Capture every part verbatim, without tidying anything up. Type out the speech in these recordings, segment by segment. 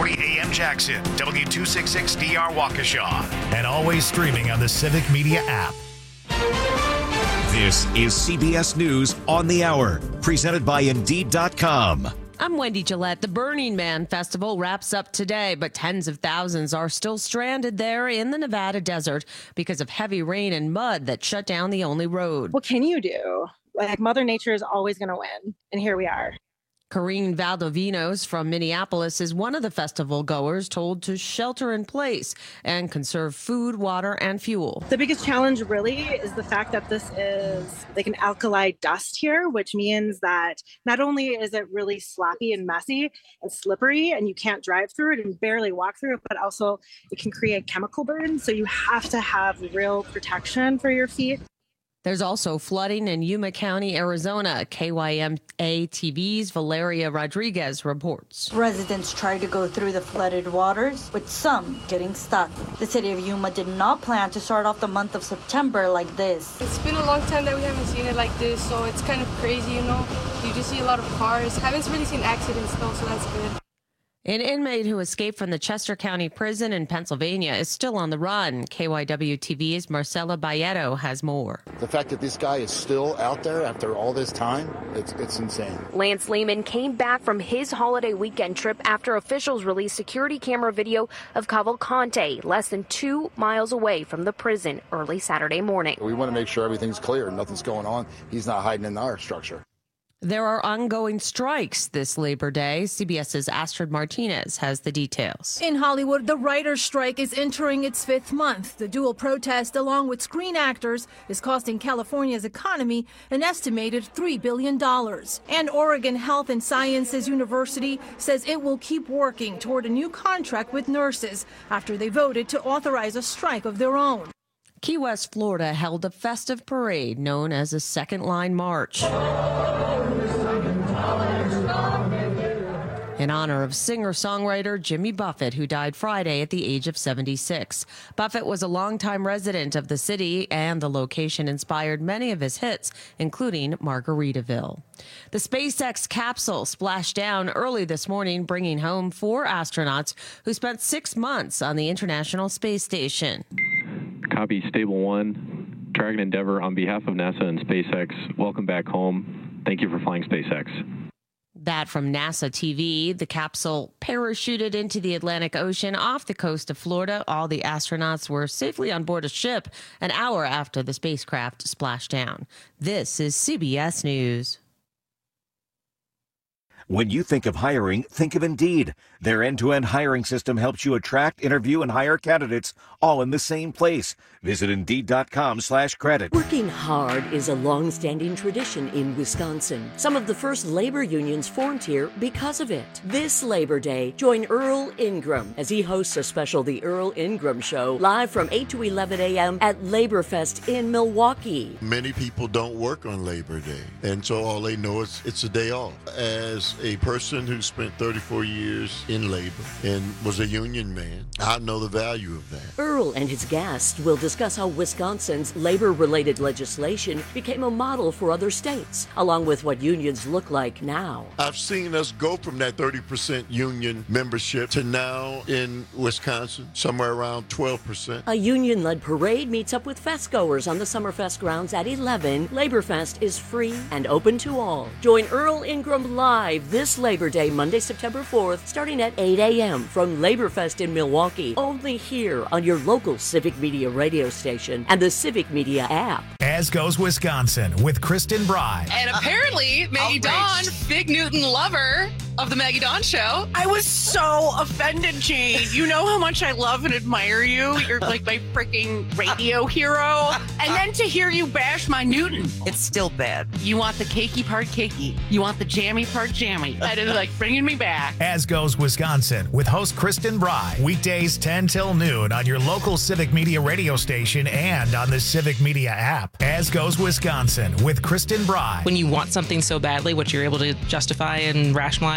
forty A M Jackson, W two sixty-six D R Waukesha, and always streaming on the Civic Media app. This is C B S News on the Hour, presented by Indeed dot com. I'm Wendy Gillette. The Burning Man Festival wraps up today, but tens of thousands are still stranded there in the Nevada desert because of heavy rain and mud that shut down the only road. What can you do? Like, Mother Nature is always going to win, and here we are. Corrine Valdovinos from Minneapolis is one of the festival goers told to shelter in place and conserve food, water, and fuel. The biggest challenge really is the fact that this is like an alkali dust here, which means that not only is it really sloppy and messy and slippery and you can't drive through it and barely walk through it, but also it can create chemical burn. So you have to have real protection for your feet. There's also flooding in Yuma County, Arizona. K Y M A T V's Valeria Rodriguez reports. Residents tried to go through the flooded waters, with some getting stuck. The city of Yuma did not plan to start off the month of September like this. It's been a long time that we haven't seen it like this, so it's kind of crazy, you know? You just see a lot of cars. Haven't really seen accidents though, so that's good. An inmate who escaped from the Chester County Prison in Pennsylvania is still on the run. K Y W T V's Marcela Bayeto has more. The fact that this guy is still out there after all this time, it's, it's insane. Lance Lehman came back from his holiday weekend trip after officials released security camera video of Cavalcante less than two miles away from the prison early Saturday morning. We want to make sure everything's clear and nothing's going on. He's not hiding in our structure. There are ongoing strikes this Labor Day. CBS's Astrid Martinez has the details. In Hollywood, the writers' strike is entering its fifth month. The dual protest, along with Screen Actors, is costing California's economy an estimated three billion dollars. And Oregon Health and Sciences University says it will keep working toward a new contract with nurses after they voted to authorize a strike of their own. Key West, Florida held a festive parade known as a Second Line March in honor of singer-songwriter Jimmy Buffett, who died Friday at the age of seventy-six. Buffett was a longtime resident of the city, and the location inspired many of his hits, including Margaritaville. The SpaceX capsule splashed down early this morning, bringing home four astronauts who spent six months on the International Space Station. Copy, Stable One, Dragon Endeavour, on behalf of NASA and SpaceX, welcome back home. Thank you for flying SpaceX. That from NASA T V. The capsule parachuted into the Atlantic Ocean off the coast of Florida. All the astronauts were safely on board a ship an hour after the spacecraft splashed down. This is C B S News. When you think of hiring, think of Indeed. Their end-to-end hiring system helps you attract, interview, and hire candidates all in the same place. Visit Indeed.com slash credit. Working hard is a long-standing tradition in Wisconsin. Some of the first labor unions formed here because of it. This Labor Day, join Earl Ingram as he hosts a special The Earl Ingram Show live from eight to eleven a.m. at Laborfest in Milwaukee. Many people don't work on Labor Day, and so all they know is it's a day off. As a person who spent thirty-four years in labor and was a union man, I know the value of that. Earl and his guests will discuss how Wisconsin's labor-related legislation became a model for other states, along with what unions look like now. I've seen us go from that thirty percent union membership to now in Wisconsin, somewhere around twelve percent. A union-led parade meets up with festgoers on the Summerfest grounds at eleven. Laborfest is free and open to all. Join Earl Ingram live this Labor Day, Monday, September fourth, starting at eight a.m. from Laborfest in Milwaukee, only here on your local Civic Media radio station and the Civic Media app. As Goes Wisconsin with Kristen Bry. And apparently, Maggie Dawn, Big Newton lover of the Maggie Dawn Show. I was so offended, Jane. You know how much I love and admire you. You're like my freaking radio hero. And then to hear you bash my Newton. It's still bad. You want the cakey part cakey. You want the jammy part jammy. That is like bringing me back. As Goes Wisconsin with host Kristen Bry. Weekdays ten till noon on your local Civic Media radio station and on the Civic Media app. As Goes Wisconsin with Kristen Bry. When you want something so badly, what you're able to justify and rationalize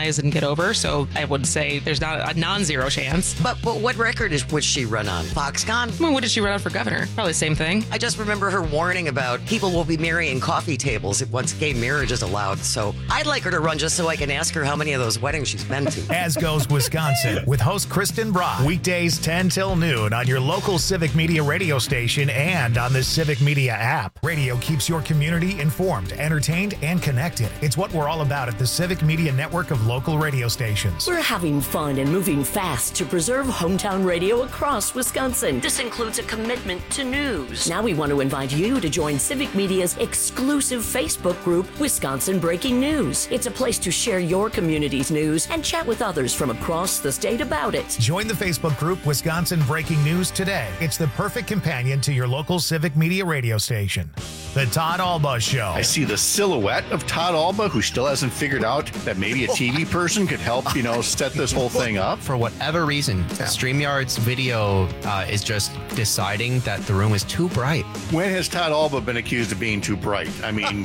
recognize and get over. So I would say there's not a non-zero chance. But, but what record is would she run on? Foxconn? I mean, what did she run on for governor? Probably the same thing. I just remember her warning about people will be marrying coffee tables once gay marriage is allowed. So I'd like her to run just so I can ask her how many of those weddings she's been to. As goes Wisconsin with host Kristen Bry. Weekdays ten till noon on your local Civic Media radio station and on the Civic Media app. Radio keeps your community informed, entertained, and connected. It's what we're all about at the Civic Media network of local radio stations. We're having fun and moving fast to preserve hometown radio across Wisconsin. This includes a commitment to news. Now we want to invite you to join Civic Media's exclusive Facebook group, Wisconsin Breaking News. It's a place to share your community's news and chat with others from across the state about it. Join the Facebook group Wisconsin Breaking News today. It's the perfect companion to your local Civic Media radio station. The Todd Alba Show. I see the silhouette of Todd Alba, who still hasn't figured out that maybe a T V person could help, you know, set this whole thing up. For whatever reason, yeah. StreamYard's video uh, is just deciding that the room is too bright. When has Todd Alba been accused of being too bright? I mean,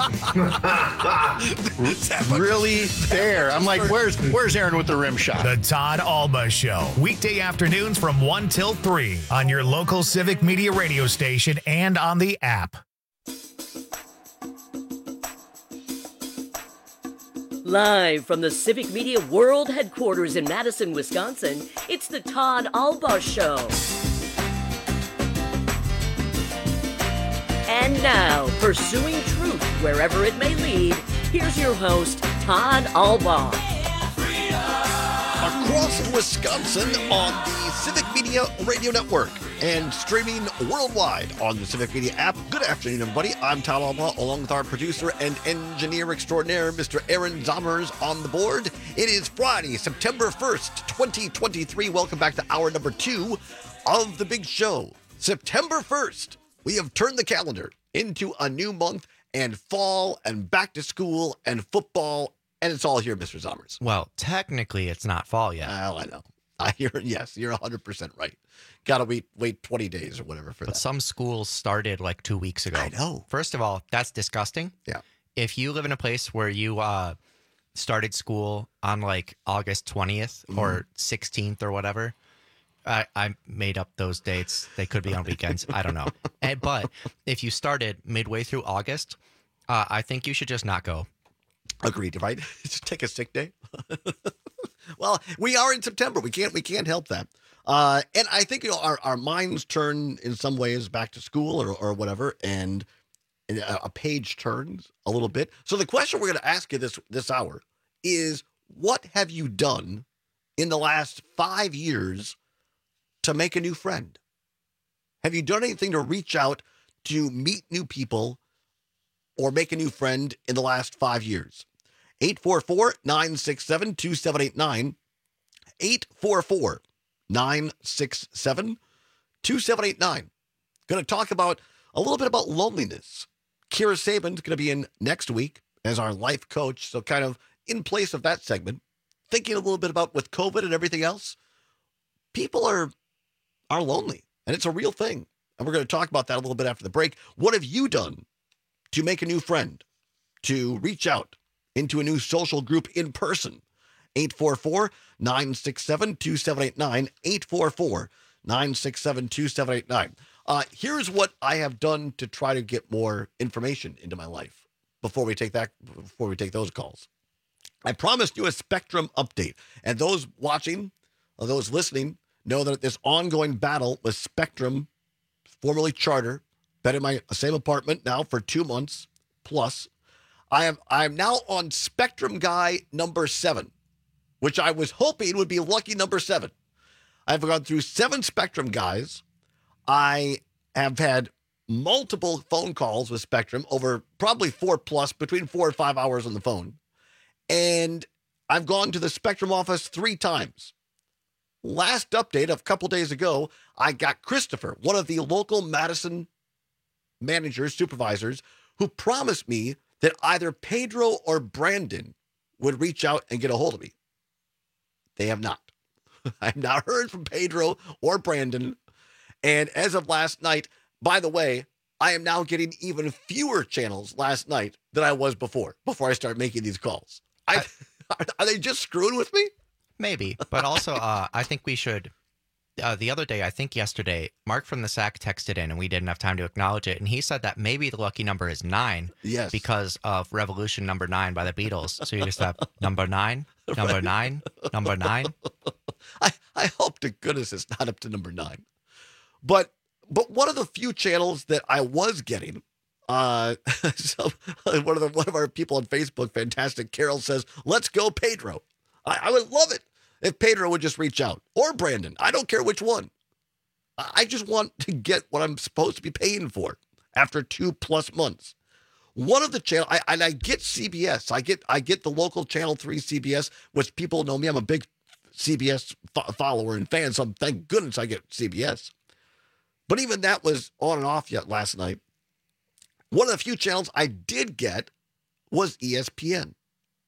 really there. I'm like, where's where's Aaron with the rim shot? The Todd Alba Show. Weekday afternoons from one till three on your local Civic Media radio station and on the app. Live from the Civic Media World Headquarters in Madison, Wisconsin, it's the Todd Alba Show. And now, pursuing truth wherever it may lead, here's your host, Todd Alba. Across Wisconsin on the Civic Media Radio Network and streaming worldwide on the Civic Media app. Good afternoon, everybody. I'm Todd Alba, along with our producer and engineer extraordinaire, Mister Aaron Zommers, on the board. It is Friday, September first, twenty twenty-three. Welcome back to hour number two of the big show. September first, we have turned the calendar into a new month and fall and back to school and football. And it's all here, Mister Zommers. Well, technically, it's not fall yet. Well, I know. I hear, yes, you're one hundred percent right. Got to wait wait twenty days or whatever for but that. But some schools started like two weeks ago. I know. First of all, that's disgusting. Yeah. If you live in a place where you uh, started school on like August twentieth mm-hmm. or sixteenth or whatever, I, I made up those dates. They could be on weekends. I don't know. And, but if you started midway through August, uh, I think you should just not go. Agreed, right? Just take a sick day. Well, we are in September. We can't we can't help that. Uh, and I think, you know, our, our minds turn in some ways back to school or, or whatever, and, and a, a page turns a little bit. So the question we're going to ask you this this hour is, what have you done in the last five years to make a new friend? Have you done anything to reach out to meet new people or make a new friend in the last five years? eight four four, nine six seven, two seven eight nine. eight four four, nine six seven, two seven eight nine. Going to talk about a little bit about loneliness. Kira Saban's going to be in next week as our life coach. So kind of in place of that segment, thinking a little bit about with COVID and everything else, people are, are lonely, and it's a real thing. And we're going to talk about that a little bit after the break. What have you done to make a new friend, to reach out into a new social group in person? eight four four, nine six seven, two seven eight nine, eight four four, nine six seven, two seven eight nine. Uh, here's what I have done to try to get more information into my life before we take that, before we take those calls. I promised you a Spectrum update, and those watching, or those listening, know that this ongoing battle with Spectrum, formerly Charter, been in my same apartment now for two months plus. I am I am now on Spectrum guy number seven, which I was hoping would be lucky number seven. I've gone through seven Spectrum guys. I have had multiple phone calls with Spectrum over probably four plus, between four and five hours on the phone. And I've gone to the Spectrum office three times. Last update of a couple days ago, I got Christopher, one of the local Madison managers, supervisors, who promised me that either Pedro or Brandon would reach out and get a hold of me. They have not. I've not heard from Pedro or Brandon. And as of last night, by the way, I am now getting even fewer channels last night than I was before, before I start making these calls. I, Are, are they just screwing with me? Maybe, but also uh, I think we should. Uh, the other day, I think yesterday, Mark from the S A C texted in, and we didn't have time to acknowledge it. And he said that maybe the lucky number is nine. Yes. Because of Revolution Number Nine by the Beatles. So you just have number nine, number Right. nine, number nine. I, I hope to goodness it's not up to number nine. But but one of the few channels that I was getting, uh, so one of the one of our people on Facebook, Fantastic Carol, says, "Let's go, Pedro." I, I would love it if Pedro would just reach out, or Brandon. I don't care which one. I I just want to get what I'm supposed to be paying for after two plus months. One of the channel, I, and I get C B S. I get I get the local Channel three C B S, which people know me. I'm a big C B S fo- follower and fan, so thank goodness I get C B S. But even that was on and off yet last night. One of the few channels I did get was E S P N.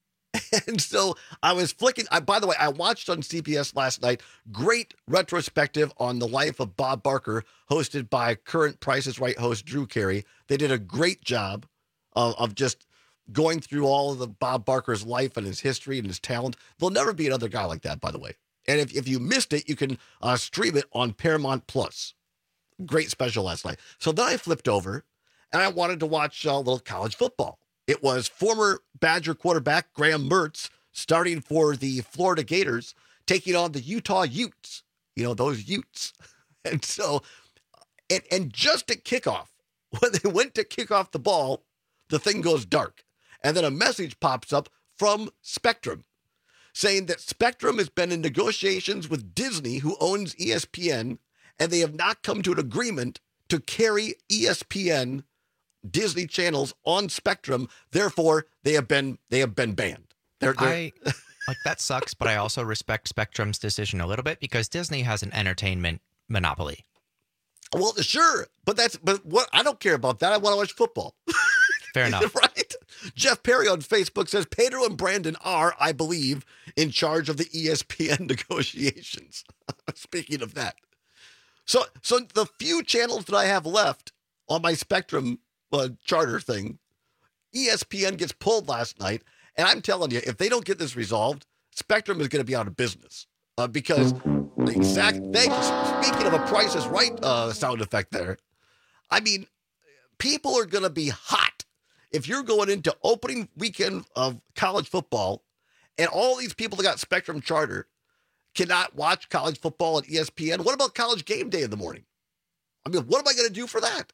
And so I was flicking. I, by the way, I watched on C B S last night, great retrospective on the life of Bob Barker, hosted by current Price is Right host Drew Carey. They did a great job of, of just going through all of the Bob Barker's life and his history and his talent. There'll never be another guy like that, by the way. And if, if you missed it, you can uh, stream it on Paramount Plus. Great special last night. So then I flipped over and I wanted to watch uh, a little college football. It was former Badger quarterback Graham Mertz starting for the Florida Gators, taking on the Utah Utes. You know, those Utes. And so, and, and just at kickoff, when they went to kick off the ball, the thing goes dark. And then a message pops up from Spectrum saying that Spectrum has been in negotiations with Disney, who owns E S P N, and they have not come to an agreement to carry E S P N Disney channels on Spectrum. Therefore, they have been they have been banned. They're, they're... I like that sucks, but I also respect Spectrum's decision a little bit because Disney has an entertainment monopoly. Well, sure, but that's but what I don't care about that. I want to watch football. Fair enough. Right? Jeff Perry on Facebook says Pedro and Brandon are, I believe, in charge of the E S P N negotiations. Speaking of that. So so the few channels that I have left on my Spectrum uh, charter thing, E S P N gets pulled last night. And I'm telling you, if they don't get this resolved, Spectrum is going to be out of business. Uh, because the exact, thank you. Speaking of a Price is Right uh, sound effect there, I mean, people are going to be hot if you're going into opening weekend of college football and all these people that got Spectrum charter cannot watch college football at E S P N. What about College Game Day in the morning? I mean, what am I going to do for that?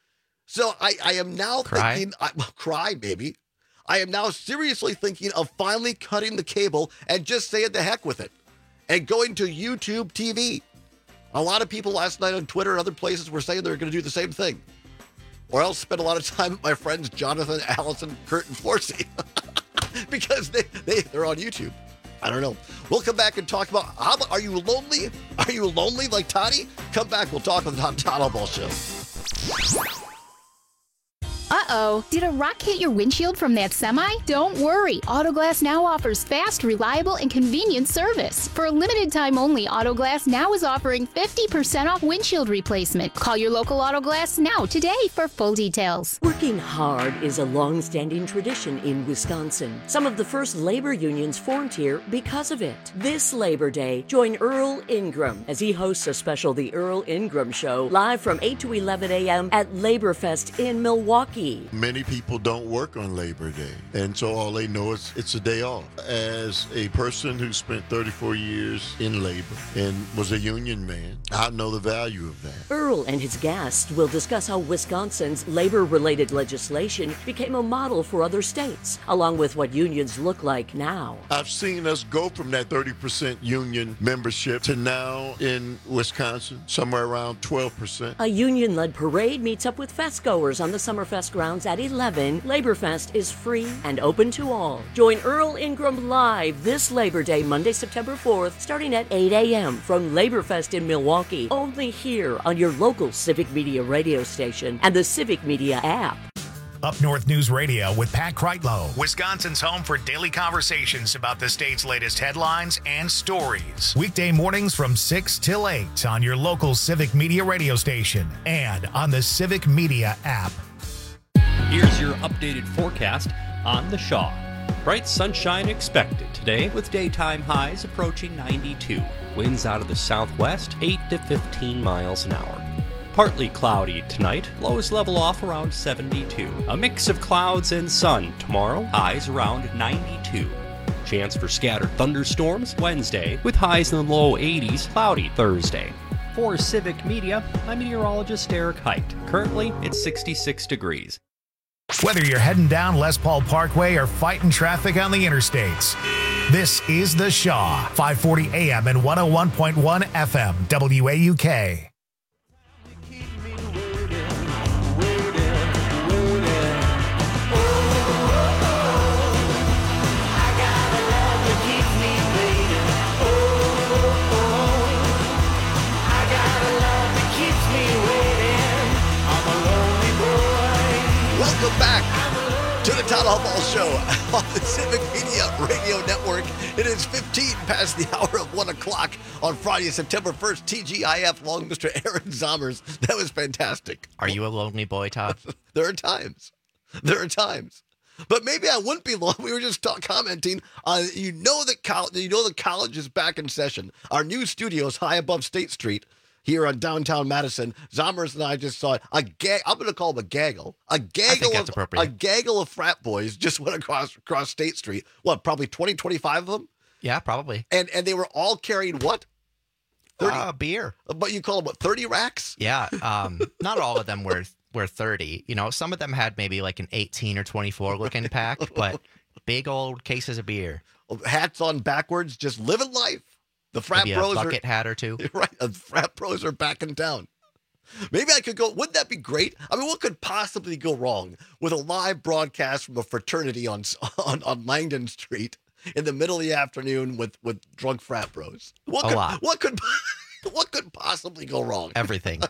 So I, I am now Cry? thinking, I, well, cry, baby. I am now seriously thinking of finally cutting the cable and just saying the heck with it and going to YouTube T V. A lot of people last night on Twitter and other places were saying they're going to do the same thing. Or else spend a lot of time with my friends Jonathan, Allison, Kurt, and Forsey because they, they, they're on YouTube. I don't know. We'll come back and talk about, how about, are you lonely? Are you lonely like Toddy? Come back. We'll talk on the Tom Todd Ball Show. Uh-oh, did a rock hit your windshield from that semi? Don't worry, Autoglass Now offers fast, reliable, and convenient service. For a limited time only, Autoglass Now is offering fifty percent off windshield replacement. Call your local Autoglass Now today for full details. Working hard is a long-standing tradition in Wisconsin. Some of the first labor unions formed here because of it. This Labor Day, join Earl Ingram as he hosts a special The Earl Ingram Show live from eight to eleven a.m. at Laborfest in Milwaukee. Many people don't work on Labor Day, and so all they know is it's a day off. As a person who spent thirty-four years in labor and was a union man, I know the value of that. Earl and his guests will discuss how Wisconsin's labor-related legislation became a model for other states, along with what unions look like now. I've seen us go from that thirty percent union membership to now in Wisconsin, somewhere around twelve percent. A union-led parade meets up with festgoers on the Summerfest grounds at eleven. Laborfest is free and open to all. Join Earl Ingram live this Labor Day, Monday, September fourth, starting at eight a.m. from Laborfest in Milwaukee, only here on your local Civic Media radio station and the Civic Media app. Up North News Radio with Pat Kreitlow, Wisconsin's home for daily conversations about the state's latest headlines and stories. Weekday mornings from six till eight on your local Civic Media radio station and on the Civic Media app. Here's your updated forecast on the Shaw. Bright sunshine expected today with daytime highs approaching ninety-two. Winds out of the southwest, eight to fifteen miles an hour. Partly cloudy tonight, lows level off around seventy-two. A mix of clouds and sun tomorrow, highs around ninety-two. Chance for scattered thunderstorms Wednesday, with highs in the low eighties, cloudy Thursday. For Civic Media, I'm meteorologist Eric Height. Currently, it's sixty-six degrees. Whether you're heading down Les Paul Parkway or fighting traffic on the interstates, this is The Shaw, five forty A M and one oh one point one F M, W A U K. Welcome back to the Todd Hall Show on the Civic Media Radio Network. It is fifteen past the hour of one o'clock on Friday, September first. T G I F, along Mister Aaron Zommers. That was fantastic. Are you a lonely boy, Todd? There are times. There are times. But maybe I wouldn't be long. We were just talk, commenting on, you know that college, you know the college is back in session. Our new studios high above State Street here on downtown Madison. Zommers and I just saw it. A gag. I'm going to call them a gaggle. A gaggle of a gaggle of frat boys just went across across State Street. What? Probably twenty, twenty-five of them. Yeah, probably. And and they were all carrying what? thirty Uh, beer. But you call them what? thirty racks? Yeah. Um, not all of them were were thirty. You know, some of them had maybe like an eighteen or twenty-four looking pack, but big old cases of beer. Hats on backwards, just living life. The frat Maybe bros a bucket are, hat or two. Right. The frat bros are back in town. Maybe I could go. Wouldn't that be great? I mean, what could possibly go wrong with a live broadcast from a fraternity on on, on Langdon Street in the middle of the afternoon with, with drunk frat bros? What A could, lot. What could what could possibly go wrong? Everything.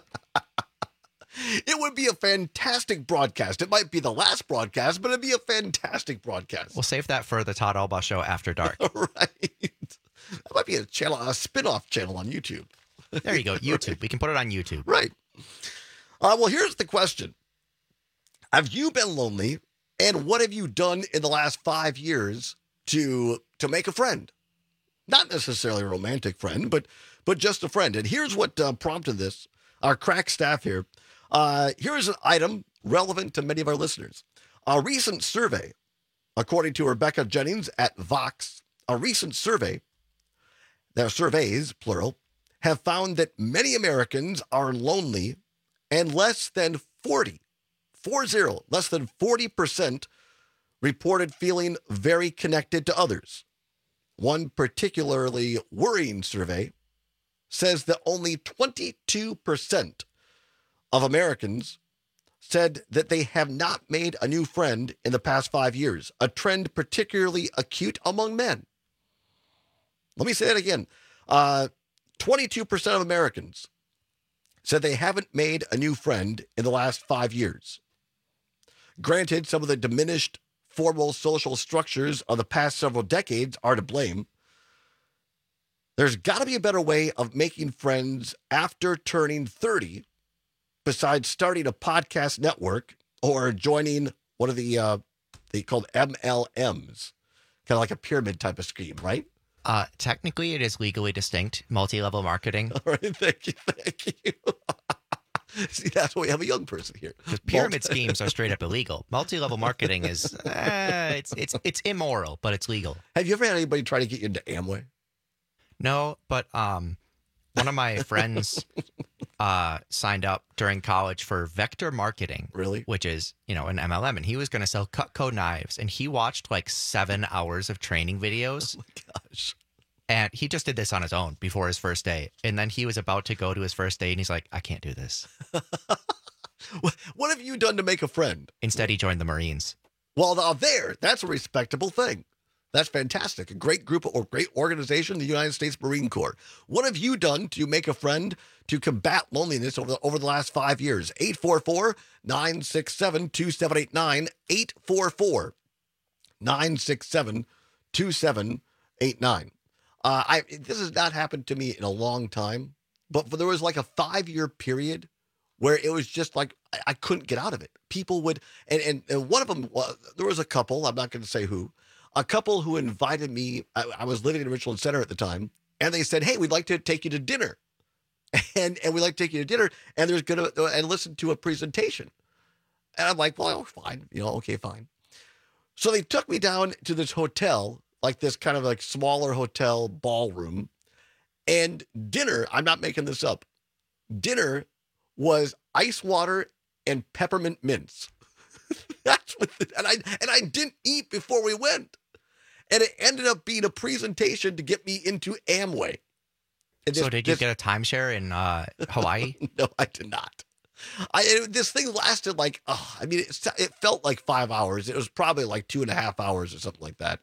It would be a fantastic broadcast. It might be the last broadcast, but it'd be a fantastic broadcast. We'll save that for the Todd Albaugh Show after dark. Right. That might be a channel, a spin-off channel on YouTube. There you go, YouTube. We can put it on YouTube. Right. Uh, well, here's the question. Have you been lonely, and what have you done in the last five years to to make a friend? Not necessarily a romantic friend, but but just a friend. And here's what uh, prompted this. Our crack staff here. Uh, here's an item relevant to many of our listeners. A recent survey, according to Rebecca Jennings at Vox, a recent survey, their surveys, plural, have found that many Americans are lonely, and less than forty, four zero, less than forty percent reported feeling very connected to others. One particularly worrying survey says that only twenty-two percent of Americans said that they have not made a new friend in the past five years, a trend particularly acute among men. Let me say that again. Uh, twenty-two percent of Americans said they haven't made a new friend in the last five years. Granted, some of the diminished formal social structures of the past several decades are to blame. There's got to be a better way of making friends after turning thirty, besides starting a podcast network or joining one of the, uh, they called M L Ms, kind of like a pyramid type of scheme, right? Uh, technically, it is legally distinct, multi-level marketing. All right, thank you, thank you. See, that's why we have a young person here. Because pyramid schemes are straight up illegal. Multi-level marketing is, uh, it's it's it's immoral, but it's legal. Have you ever had anybody try to get you into Amway? No, but um, one of my friends uh, signed up during college for Vector Marketing. Really? Which is, you know, an M L M. And he was going to sell Cutco knives. And he watched like seven hours of training videos. Oh, my gosh. And he just did this on his own before his first day. And then he was about to go to his first day. And he's like, I can't do this. What have you done to make a friend? Instead, he joined the Marines. Well, now there, that's a respectable thing. That's fantastic. A great group or great organization, the United States Marine Corps. What have you done to make a friend to combat loneliness over the, over the last five years? eight four four, nine six seven, two seven eight nine, eight four four, nine six seven, two seven eight nine. Uh, I this has not happened to me in a long time, but for, there was like a five-year period where it was just like I, I couldn't get out of it. People would, and, and, and one of them, well, there was a couple, I'm not going to say who, a couple who invited me. I, I was living in Richland Center at the time, and they said, "Hey, we'd like to take you to dinner, and and we'd like to take you to dinner, and there's gonna and listen to a presentation." And I'm like, "Well, fine, you know, okay, fine." So they took me down to this hotel, like this kind of like smaller hotel ballroom, and dinner. I'm not making this up. Dinner was ice water and peppermint mints. That's what, the, and I and I didn't eat before we went, and it ended up being a presentation to get me into Amway. And so this, did you this, get a timeshare in uh, Hawaii? No, I did not. I it, this thing lasted like oh, I mean, it, it felt like five hours. It was probably like two and a half hours or something like that.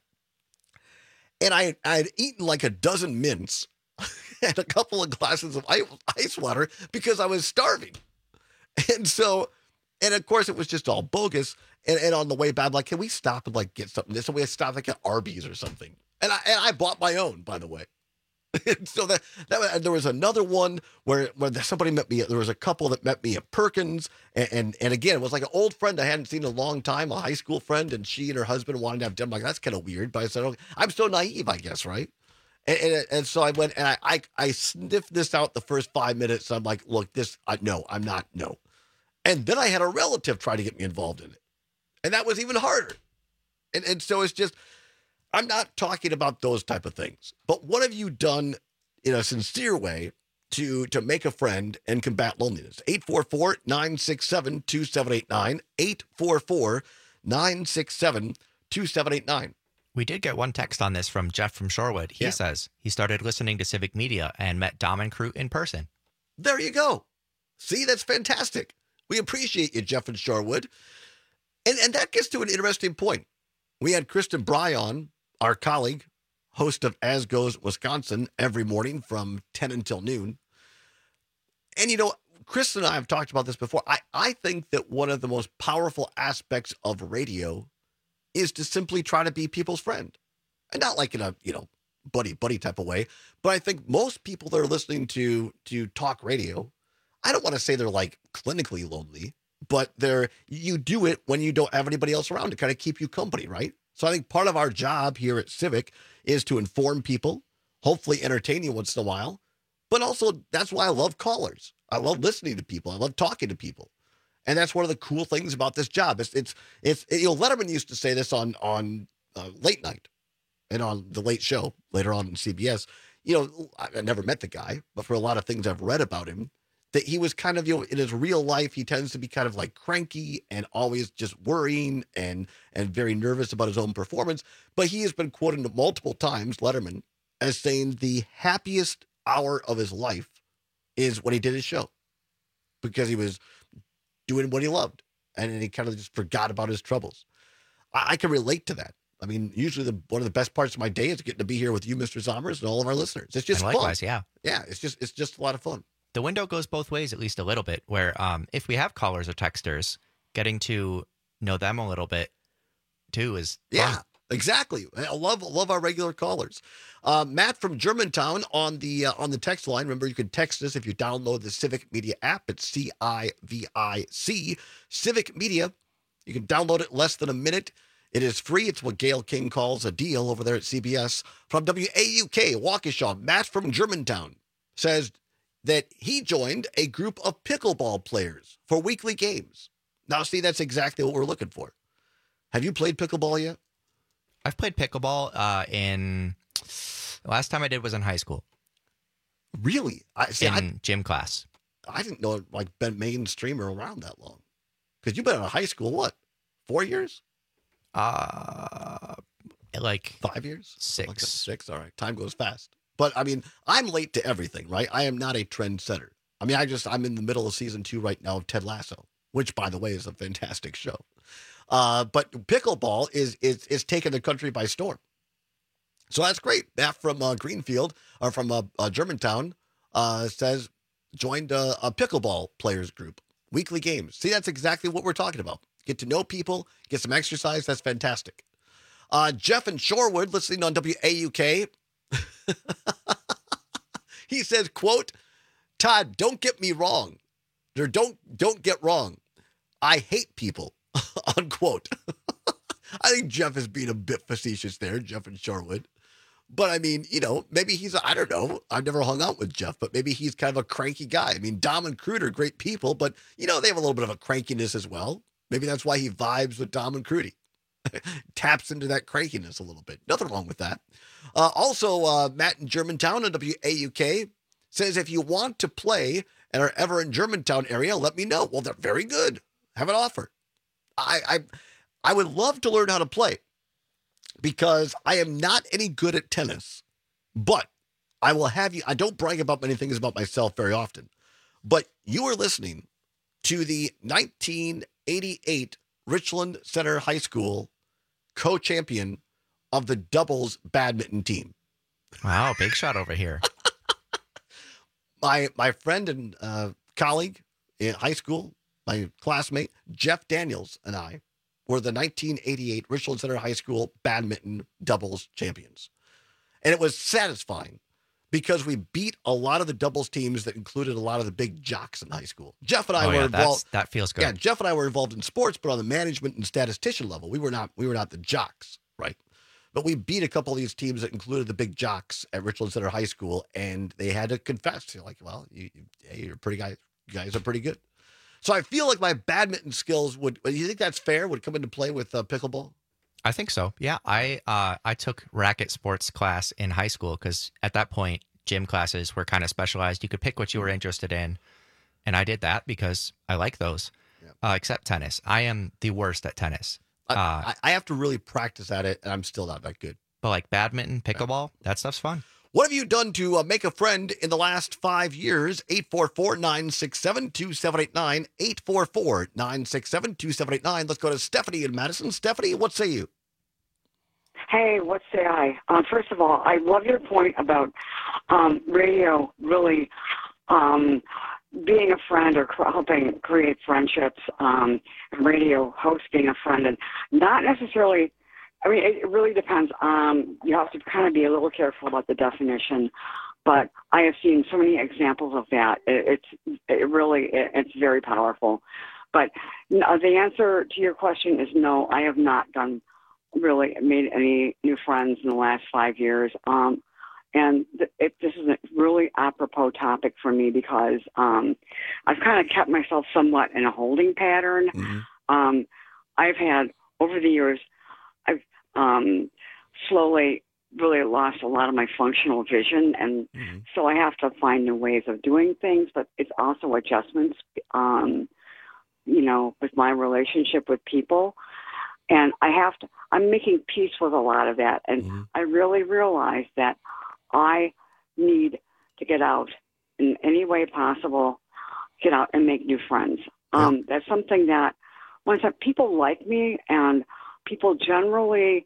And I I had eaten like a dozen mints and a couple of glasses of ice, ice water because I was starving. And so, and of course, it was just all bogus. And, and on the way back, I'm like, can we stop and like get something? So we stopped like at Arby's or something. And I and I bought my own, by the way. And so that that was, there was another one where where somebody met me. There was a couple that met me at Perkins, and and, and again, it was like an old friend I hadn't seen in a long time, a high school friend, and she and her husband wanted to have dinner. I'm like, that's kind of weird, but I said, okay, I'm so naive, I guess, right? And, and and so I went and I, I I sniffed this out the first five minutes. I'm like, look, this I, no, I'm not no. And then I had a relative try to get me involved in it, and that was even harder. And and so it's just. I'm not talking about those type of things, but what have you done in a sincere way to to make a friend and combat loneliness? eight four four, nine six seven, two seven eight nine, eight four four, nine six seven, two seven eight nine. We did get one text on this from Jeff from Shorewood. He Yeah. says he started listening to Civic Media and met Dom and Crute in person. There you go. See, that's fantastic. We appreciate you, Jeff and Shorewood. And and that gets to an interesting point. We had Kristen Bry on, our colleague, host of As Goes Wisconsin, every morning from ten until noon. And, you know, Chris and I have talked about this before. I, I think that one of the most powerful aspects of radio is to simply try to be people's friend. And not like in a, you know, buddy-buddy type of way. But I think most people that are listening to, to talk radio, I don't want to say they're like clinically lonely, but they're you do it when you don't have anybody else around to kind of keep you company, right? So I think part of our job here at Civic is to inform people, hopefully entertain you once in a while, but also that's why I love callers. I love listening to people. I love talking to people. And that's one of the cool things about this job. It's, it's, it's you know, Letterman used to say this on, on uh, late night and on the late show later on in C B S. You know, I, I never met the guy, but for a lot of things I've read about him, that he was kind of, you know, in his real life, he tends to be kind of like cranky and always just worrying and and very nervous about his own performance. But he has been quoted multiple times, Letterman, as saying the happiest hour of his life is when he did his show because he was doing what he loved and then he kind of just forgot about his troubles. I, I can relate to that. I mean, usually the one of the best parts of my day is getting to be here with you, Mister Zommers, and all of our listeners. It's just And likewise, fun. yeah. Yeah, it's just it's just a lot of fun. The window goes both ways, at least a little bit, where um, if we have callers or texters, getting to know them a little bit, too, is Yeah, fun. exactly. I love love our regular callers. Uh, Matt from Germantown on the uh, on the text line. Remember, you can text us if you download the Civic Media app. It's C I V I C, Civic Media. You can download it in less than a minute. It is free. It's what Gail King calls a deal over there at C B S. From W A U K, Waukesha, Matt from Germantown says that he joined a group of pickleball players for weekly games. Now, see, that's exactly what we're looking for. Have you played pickleball yet? I've played pickleball uh, in the last time I did was in high school. Really? I see. In I, gym class. I didn't know it like been mainstream or around that long. Because you've been out of high school, what? Four years? Uh, like five years? Six. Okay, six. All right. Time goes fast. But I mean, I'm late to everything, right? I am not a trendsetter. I mean, I just, I'm in the middle of season two right now of Ted Lasso, which, by the way, is a fantastic show. Uh, but pickleball is, is, is taking the country by storm. So that's great. Matt from uh, Greenfield, or from uh, uh, Germantown, uh, says, joined a, a pickleball players group. Weekly games. See, that's exactly what we're talking about. Get to know people, get some exercise. That's fantastic. Uh, Jeff in Shorewood, listening on W A U K. He says, quote, Todd, don't get me wrong. Or don't, don't get wrong. I hate people, unquote. I think Jeff is being a bit facetious there, Jeff in Shorewood. But I mean, you know, maybe he's, I don't know. I've never hung out with Jeff, but maybe he's kind of a cranky guy. I mean, Dom and Crude are great people, but, you know, they have a little bit of a crankiness as well. Maybe that's why he vibes with Dom and Crudy. Taps into that crankiness a little bit. Nothing wrong with that. Uh, also, uh, Matt in Germantown on W A U K says, if you want to play and are ever in Germantown area, let me know. Well, they're very good. Have an offer. I, I, I would love to learn how to play, because I am not any good at tennis, but I will have you, I don't brag about many things about myself very often, but you are listening to the nineteen eighty-eight Richland Center High School co-champion of the doubles badminton team. Wow, big shot over here. my my friend and uh, colleague in high school, my classmate, Jeff Daniels, and I were the nineteen eighty-eight Richland Center High School badminton doubles champions. And it was satisfying because we beat a lot of the doubles teams that included a lot of the big jocks in high school. Jeff and I oh, were yeah, involved. That feels good. Yeah, Jeff and I were involved in sports, but on the management and statistician level, we were not we were not the jocks, right? But we beat a couple of these teams that included the big jocks at Richland Center High School, and they had to confess, they're like, well, you, you, hey, you're pretty guys, you guys are pretty good. So I feel like my badminton skills would, do you think that's fair, would come into play with uh, pickleball? I think so. Yeah, I uh, I took racket sports class in high school because at that point, gym classes were kind of specialized. You could pick what you were interested in, and I did that because I like those, yeah. uh, except tennis. I am the worst at tennis. I, uh, I, I have to really practice at it, and I'm still not that good. But like badminton, pickleball, that stuff's fun. What have you done to uh, make a friend in the last five years? eight four four, nine six seven, two seven eight nine. eight four four, nine six seven, two seven eight nine. Let's go to Stephanie in Madison. Stephanie, what say you? Hey, what say I? Uh, first of all, I love your point about um, radio really um, being a friend or cr- helping create friendships, um, and radio host being a friend, and not necessarily, I mean, it really depends. Um, you have to kind of be a little careful about the definition, but I have seen so many examples of that. It, it's it really, it, it's very powerful. But no, the answer to your question is no, I have not done really made any new friends in the last five years. Um, and th- it, this is a really apropos topic for me because um, I've kind of kept myself somewhat in a holding pattern. Mm-hmm. Um, I've had, over the years, I've um, slowly really lost a lot of my functional vision. And mm-hmm. so I have to find new ways of doing things, but it's also adjustments, um, you know, with my relationship with people. And I have to, I'm making peace with a lot of that. And mm-hmm. I really realize that I need to get out in any way possible, get out and make new friends. Yeah. Um, that's something that once I, people like me and people generally,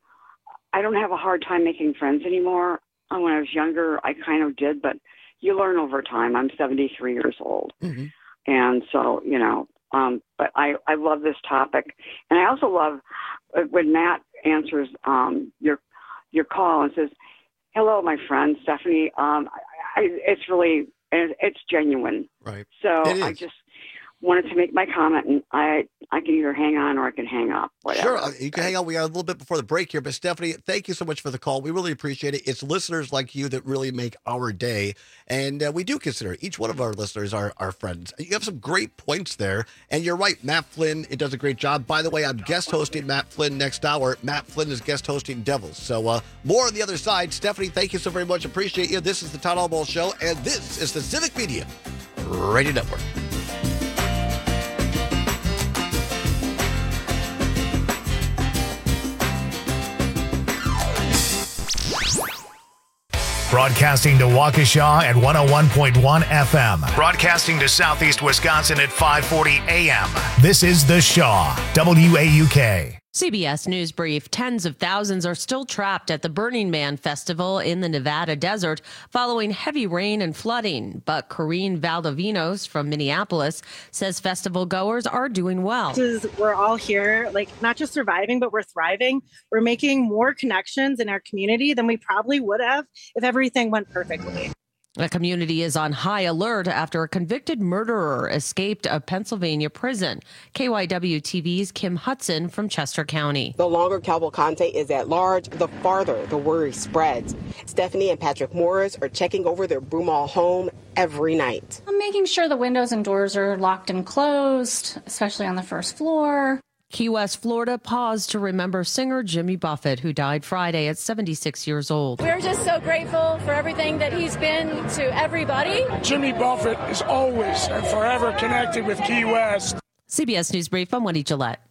I don't have a hard time making friends anymore. Uh, when I was younger, I kind of did, but you learn over time. I'm seventy-three years old. Mm-hmm. And so, you know, Um, but I, I love this topic. And I also love when Matt answers um, your your call and says, hello, my friend, Stephanie. Um, I, I, it's really, it's genuine. Right. So I just wanted to make my comment, and I, I can either hang on or I can hang up. Whatever. Sure, you can hang on. We are a little bit before the break here, but Stephanie, thank you so much for the call. We really appreciate it. It's listeners like you that really make our day, and uh, we do consider each one of our listeners our, our friends. You have some great points there, and you're right, Matt Flynn, it does a great job. By the way, I'm guest hosting Matt Flynn next hour. Matt Flynn is guest hosting Devils. So uh, more on the other side. Stephanie, thank you so very much. Appreciate you. This is the Todd Albaugh Show, and this is the Civic Media Radio Network. Broadcasting to Waukesha at one oh one point one F M. Broadcasting to Southeast Wisconsin at five forty A M. This is The Shaw, W A U K. C B S News Brief. Tens of thousands are still trapped at the Burning Man Festival in the Nevada desert following heavy rain and flooding. But Corrine Valdovinos from Minneapolis says festival goers are doing well. We're all here, like not just surviving, but we're thriving. We're making more connections in our community than we probably would have if everything went perfectly. The community is on high alert after a convicted murderer escaped a Pennsylvania prison. K Y W T V's Kim Hudson from Chester County. The longer Cavalcante is at large, the farther the worry spreads. Stephanie and Patrick Morris are checking over their Broomall home every night. I'm making sure the windows and doors are locked and closed, especially on the first floor. Key West, Florida paused to remember singer Jimmy Buffett, who died Friday at seventy-six years old. We're just so grateful for everything that he's been to everybody. Jimmy Buffett is always and forever connected with Key West. C B S News Brief, I'm Wendy Gillette.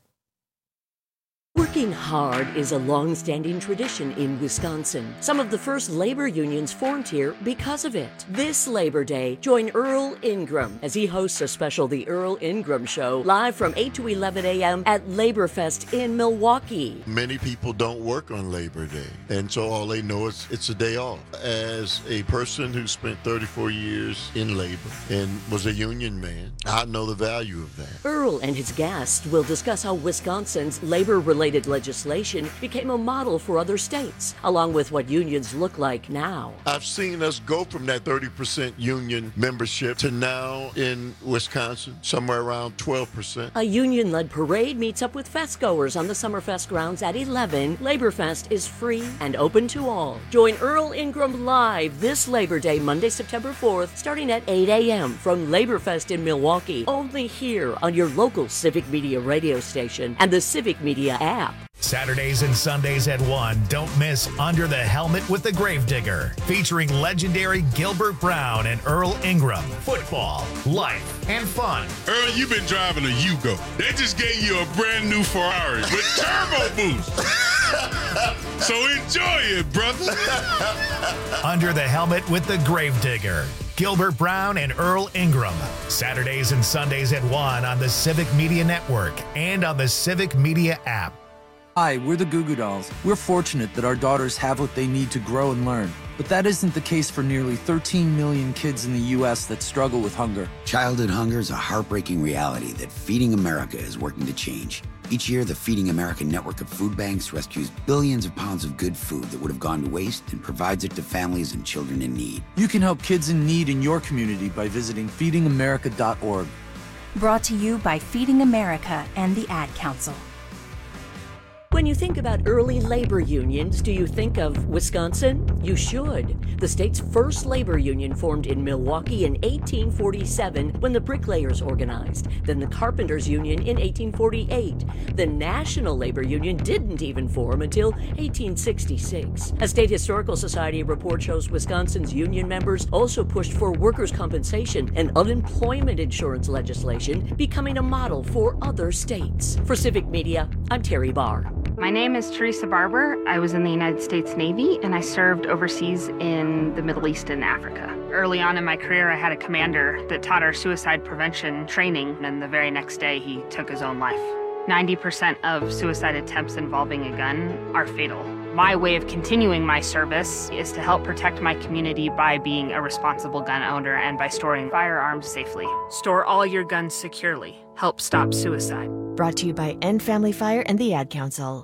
Working hard is a long-standing tradition in Wisconsin. Some of the first labor unions formed here because of it. This Labor Day, join Earl Ingram as he hosts a special The Earl Ingram Show live from eight to eleven a.m. at Laborfest in Milwaukee. Many people don't work on Labor Day, and so all they know is it's a day off. As a person who spent thirty-four years in labor and was a union man, I know the value of that. Earl and his guests will discuss how Wisconsin's labor-related legislation became a model for other states, along with what unions look like now. I've seen us go from that thirty percent union membership to now in Wisconsin, somewhere around twelve percent. A union-led parade meets up with festgoers on the Summerfest grounds at eleven. Laborfest is free and open to all. Join Earl Ingram live this Labor Day, Monday, September fourth, starting at eight a.m. from Laborfest in Milwaukee, only here on your local Civic Media radio station and the Civic Media app. Saturdays and Sundays at one, don't miss Under the Helmet with the Gravedigger, featuring legendary Gilbert Brown and Earl Ingram. Football, life, and fun. Earl, you've been driving a Yugo. They just gave you a brand new Ferrari with turbo boost. So enjoy it, brother. Under the Helmet with the Gravedigger. Gilbert Brown and Earl Ingram. Saturdays and Sundays at one on the Civic Media Network and on the Civic Media app. Hi, we're the Goo Goo Dolls. We're fortunate that our daughters have what they need to grow and learn. But that isn't the case for nearly thirteen million kids in the U S that struggle with hunger. Childhood hunger is a heartbreaking reality that Feeding America is working to change. Each year, the Feeding America network of food banks rescues billions of pounds of good food that would have gone to waste and provides it to families and children in need. You can help kids in need in your community by visiting feeding america dot org. Brought to you by Feeding America and the Ad Council. When you think about early labor unions, do you think of Wisconsin? You should. The state's first labor union formed in Milwaukee in eighteen forty-seven when the bricklayers organized, then the carpenters union in eighteen forty-eight. The National Labor Union didn't even form until eighteen sixty-six. A State Historical Society report shows Wisconsin's union members also pushed for workers' compensation and unemployment insurance legislation, becoming a model for other states. For Civic Media, I'm Terry Barr. My name is Teresa Barber. I was in the United States Navy and I served overseas in the Middle East and Africa. Early on in my career, I had a commander that taught our suicide prevention training, and the very next day he took his own life. ninety percent of suicide attempts involving a gun are fatal. My way of continuing my service is to help protect my community by being a responsible gun owner and by storing firearms safely. Store all your guns securely. Help stop suicide. Brought to you by End Family Fire and the Ad Council.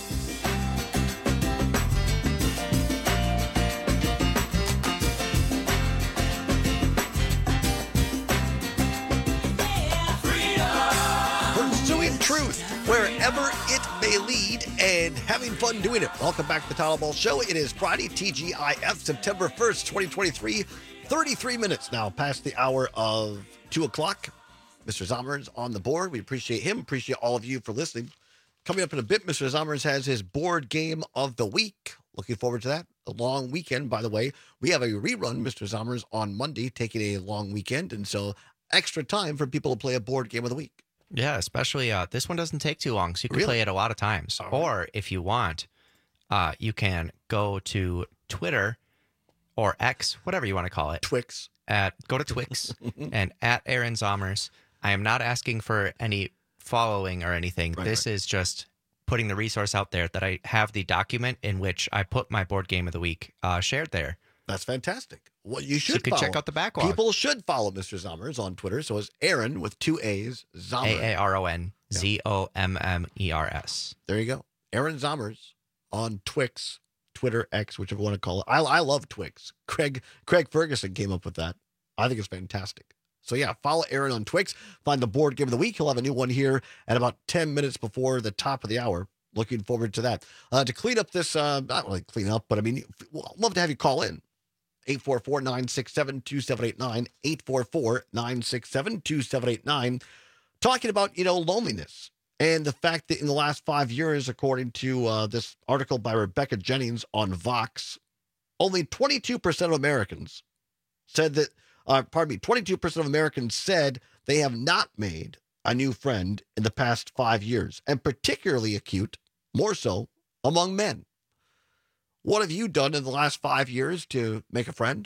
Pursuing truth wherever it may lead and having fun doing it. Welcome back to the Todd Ball Show. It is Friday, T G I F, September first, twenty twenty-three. thirty-three minutes now past the hour of two o'clock. Mister Zomer's on the board. We appreciate him. Appreciate all of you for listening. Coming up in a bit, Mister Zomer's has his board game of the week. Looking forward to that. A long weekend, by the way. We have a rerun, Mister Zomer's, on Monday, taking a long weekend. And so extra time for people to play a board game of the week. Yeah, especially uh, this one doesn't take too long, so you can Really? play it a lot of times. All right. Or if you want, uh, you can go to Twitter or X, whatever you want to call it. Twix. At go to Twix and at Aaron Zomers. I am not asking for any following or anything. Right, this right. is just putting the resource out there that I have the document in which I put my board game of the week uh, shared there. That's fantastic. Well, you should So you can follow. check out the backlog. People should follow Mister Zomers on Twitter. So it's Aaron with two A's, Zomer. A A R O N Z O M M E R S. There you go. Aaron Zomers on Twix, Twitter, X, whichever you want to call it. I, I love Twix. Craig Craig Ferguson came up with that. I think it's fantastic. So yeah, follow Aaron on Twix. Find the board game of the week. He'll have a new one here at about ten minutes before the top of the hour. Looking forward to that. Uh, to clean up this, uh, not really clean up, but I mean, we'd love to have you call in. eight four four, nine six seven, two seven eight nine, eight four four, nine six seven, two seven eight nine. Talking about, you know, loneliness and the fact that in the last five years, according to uh, this article by Rebecca Jennings on Vox, only twenty-two percent of Americans said that, uh, pardon me, twenty-two percent of Americans said they have not made a new friend in the past five years, and particularly acute, more so, among men. What have you done in the last five years to make a friend?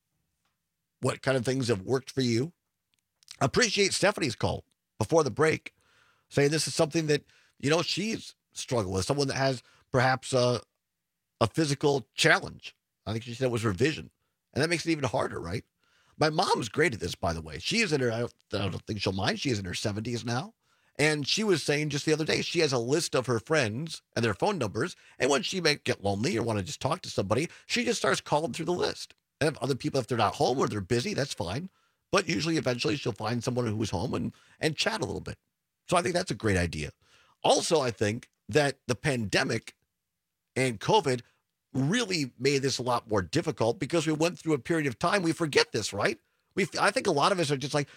What kind of things have worked for you? Appreciate Stephanie's call before the break, saying this is something that, you know, she's struggled with, someone that has perhaps a, a physical challenge. I think she said it was her vision, and that makes it even harder, right? My mom's great at this, by the way. She is in her, I don't, I don't think she'll mind, she is in her seventies now. And she was saying just the other day, she has a list of her friends and their phone numbers. And when she may get lonely or want to just talk to somebody, she just starts calling through the list. And if other people, if they're not home or they're busy, that's fine. But usually, eventually, she'll find someone who's home and, and chat a little bit. So I think that's a great idea. Also, I think that the pandemic and COVID really made this a lot more difficult because we went through a period of time. We forget this, right? We, I think a lot of us are just like,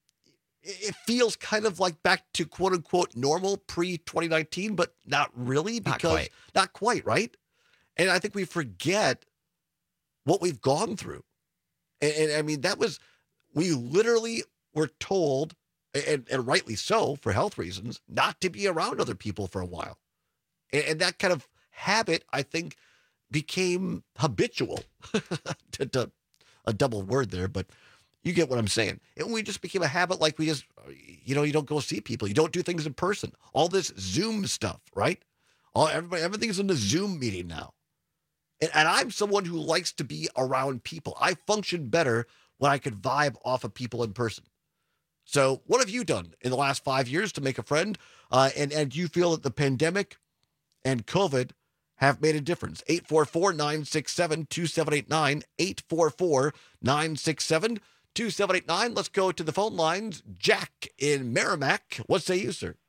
it feels kind of like back to quote unquote normal pre twenty nineteen, but not really because not quite. not quite, right? And I think we forget what we've gone through. And, and I mean, that was, we literally were told, and, and rightly so for health reasons, not to be around other people for a while. And, and that kind of habit, I think, became habitual. to, to, a double word there, but you get what I'm saying. And we just became a habit, like we just, you know, you don't go see people. You don't do things in person. All this Zoom stuff, right? All everybody, everything's in the Zoom meeting now. And, and I'm someone who likes to be around people. I function better when I could vibe off of people in person. So what have you done in the last five years to make a friend? Uh, and, and do you feel that the pandemic and COVID have made a difference? eight four four, nine six seven, two seven eight nine, eight four four, nine six seven, two seven eight nine. Let's go to the phone lines. Jack in Merrimack. What say you, sir?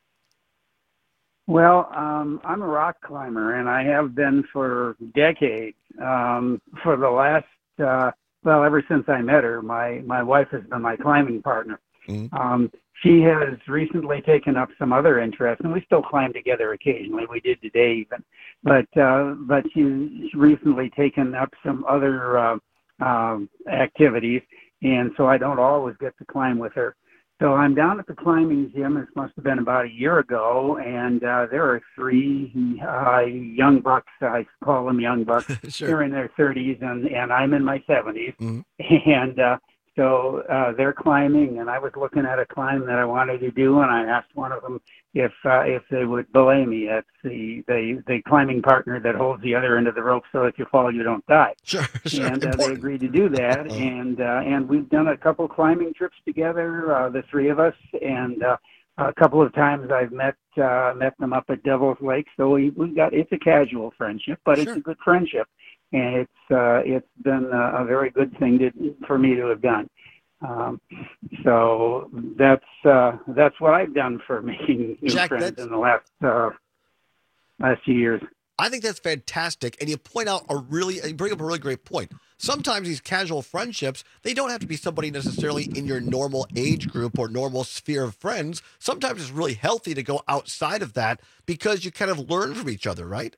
Well, um, I'm a rock climber, and I have been for decades. Um, for the last, uh, well, ever since I met her, my, my wife has been my climbing partner. Mm-hmm. Um, she has recently taken up some other interests, and we still climb together occasionally. We did today even. But uh, but she's recently taken up some other uh, um, activities, and so I don't always get to climb with her. So I'm down at the climbing gym. This must have been about a year ago, and uh, there are three uh, young bucks. I call them young bucks. Sure. They're in their thirties, and, and I'm in my seventies. Mm-hmm. And uh, so uh, they're climbing, and I was looking at a climb that I wanted to do, and I asked one of them if uh, if they would belay me. That's the, the the climbing partner that holds the other end of the rope, so if you fall, you don't die. Sure, sure. And uh, they agreed to do that, oh. and uh, and we've done a couple climbing trips together, uh, the three of us, and uh, a couple of times I've met uh, met them up at Devil's Lake. So we we got it's a casual friendship, but sure. It's a good friendship. And it's uh, it's been a, a very good thing to, for me to have done. Um, so that's uh, that's what I've done for making new Jack, friends in the last uh, last few years. I think that's fantastic, and you point out a really, you bring up a really great point. Sometimes these casual friendships, they don't have to be somebody necessarily in your normal age group or normal sphere of friends. Sometimes it's really healthy to go outside of that because you kind of learn from each other, right?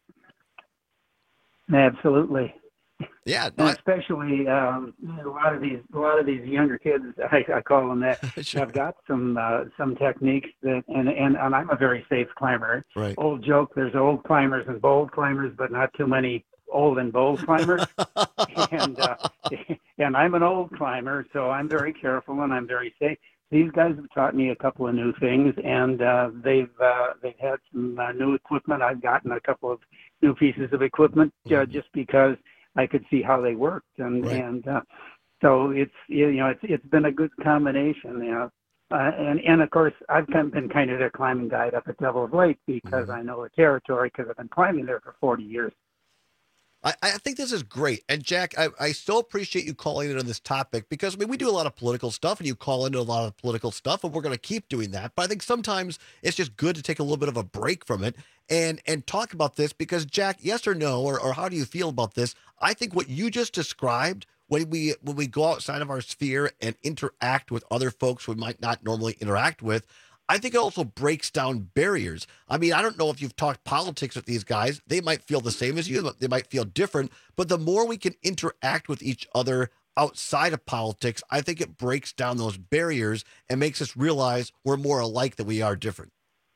Absolutely. Yeah, no, especially um, a lot of these a lot of these younger kids. I, I call them that. Sure. Have got some uh, some techniques that, and, and and I'm a very safe climber. Right. Old joke. There's old climbers and bold climbers, but not too many old and bold climbers. and uh, and I'm an old climber, so I'm very careful and I'm very safe. These guys have taught me a couple of new things, and uh, they've uh, they've had some uh, new equipment. I've gotten a couple of new pieces of equipment uh, just because I could see how they worked, and right. and uh, so it's you know it's it's been a good combination, you know. Uh, and and of course I've been kind of their climbing guide up at Devil's Lake because mm-hmm. I know the territory because I've been climbing there for forty years. I, I think this is great. And Jack, I, I so appreciate you calling in on this topic because I mean we do a lot of political stuff and you call into a lot of political stuff and we're going to keep doing that. But I think sometimes it's just good to take a little bit of a break from it and and talk about this because Jack, yes or no, or, or how do you feel about this? I think what you just described when we when we go outside of our sphere and interact with other folks we might not normally interact with, I think it also breaks down barriers. I mean, I don't know if you've talked politics with these guys. They might feel the same as you. They might feel different. But the more we can interact with each other outside of politics, I think it breaks down those barriers and makes us realize we're more alike than we are different.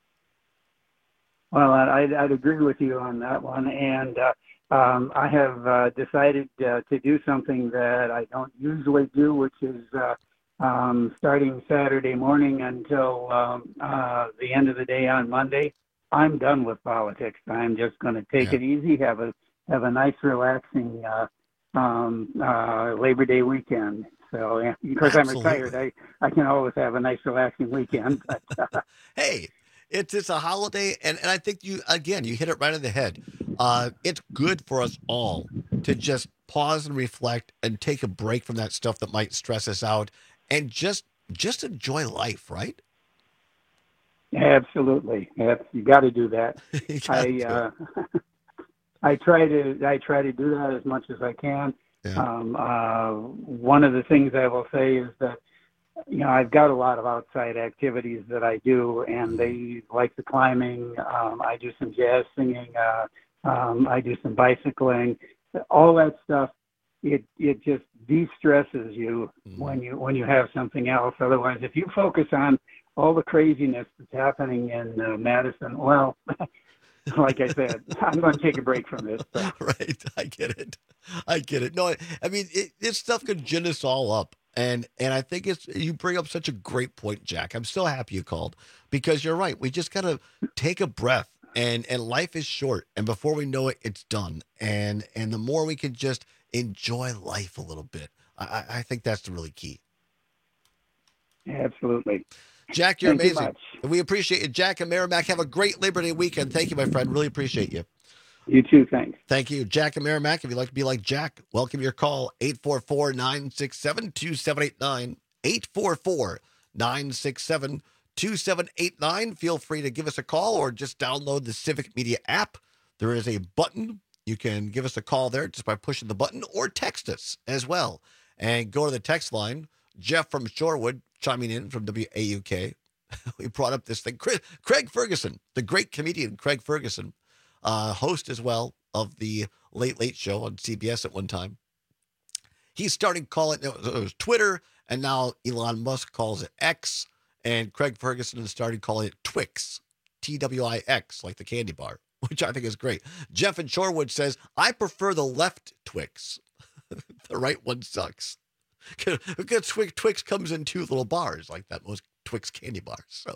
Well, I'd, I'd agree with you on that one. And uh, um, I have uh, decided uh, to do something that I don't usually do, which is uh, Um, starting Saturday morning until um, uh, the end of the day on Monday, I'm done with politics. I'm just going to take Yeah. it easy, have a have a nice, relaxing uh, um, uh, Labor Day weekend. So, yeah, because I'm Absolutely. retired, I, I can always have a nice, relaxing weekend. But, uh, Hey, it's it's a holiday, and, and I think you again you hit it right on the head. Uh, it's good for us all to just pause and reflect and take a break from that stuff that might stress us out, and just just enjoy life, right? absolutely, yes, you got to do that. You got I to. uh, I try to I try to do that as much as I can. Yeah. Um, uh, one of the things I will say is that you know I've got a lot of outside activities that I do, and they like the climbing. Um, I do some jazz singing. Uh, um, I do some bicycling. All that stuff. It it just de-stresses you Mhm. when you when you have something else. Otherwise, if you focus on all the craziness that's happening in uh, Madison, well, like I said, I'm going to take a break from this. So. Right. I get it. I get it. No, I, I mean, it, this stuff could gin us all up. And and I think it's you bring up such a great point, Jack. I'm so happy you called because you're right. We just got to take a breath and and life is short. And before we know it, it's done. And and the more we can just enjoy life a little bit, I, I I think that's really key. Absolutely. Jack, you're Thank you amazing. much. We appreciate you. Jack and Merrimack, have a great Labor Day weekend. Thank you, my friend. Really appreciate you. You too. Thanks. Thank you. Jack and Merrimack, if you'd like to be like Jack, welcome your call, eight four four, nine six seven, two seven eight nine, eight four four, nine six seven, two seven eight nine. Feel free to give us a call or just download the Civic Media app. There is a button. You can give us a call there just by pushing the button or text us as well. And go to the text line. Jeff from Shorewood chiming in from W A U K. We brought up this thing. Craig, Craig Ferguson, the great comedian Craig Ferguson, uh, host as well of the Late Late Show on C B S at one time. He's starting to call it, it was Twitter, and now Elon Musk calls it X, and Craig Ferguson is starting calling it Twix, T W I X, like the candy bar, which I think is great. Jeff in Shorewood says, I prefer the left Twix. The right one sucks. Because Twix, Twix comes in two little bars, like that most Twix candy bars. So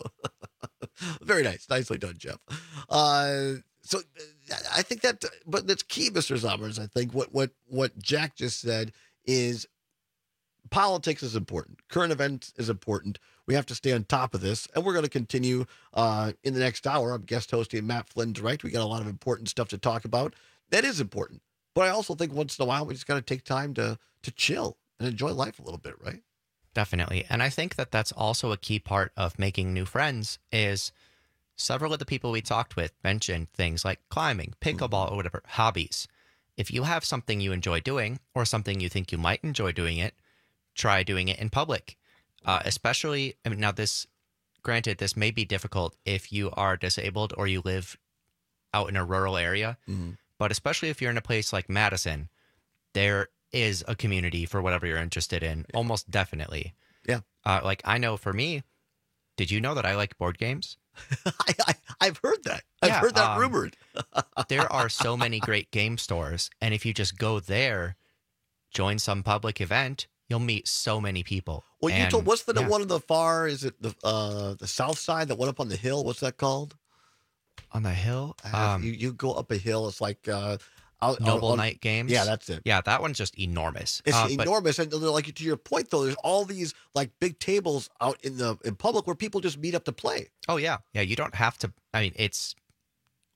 very nice. Nicely done, Jeff. Uh, so I think that, but that's key, Mister Zommers. I think what, what, what Jack just said is politics is important. Current events is important. We have to stay on top of this. And we're going to continue uh, in the next hour. I'm guest hosting Matt Flynn Direct. We got a lot of important stuff to talk about. That is important. But I also think once in a while, we just got to take time to to chill and enjoy life a little bit, right? Definitely. And I think that that's also a key part of making new friends is several of the people we talked with mentioned things like climbing, pickleball, or whatever, hobbies. If you have something you enjoy doing or something you think you might enjoy doing it, try doing it in public. Uh, especially, I mean, now this, granted, this may be difficult if you are disabled or you live out in a rural area, mm-hmm. but especially if you're in a place like Madison, there is a community for whatever you're interested in, almost definitely. Yeah. Uh, like, I know for me, did you know that I like board games? I, I, I've heard that. I've Yeah, heard that um, rumored. There are so many great game stores, and if you just go there, join some public event, you'll meet so many people. Well, you And, told, what's the yeah, one on the far, is it the uh, the south side, that one up on the hill? What's that called? on the hill? Uh, Um, you, you go up a hill. It's like uh, out, Noble out on- Night Games? Yeah, that's it. Yeah, that one's just enormous. It's Uh, but- enormous, and like to your point though, there's all these like big tables out in the in public where people just meet up to play. Oh yeah, yeah. You don't have to. I mean, it's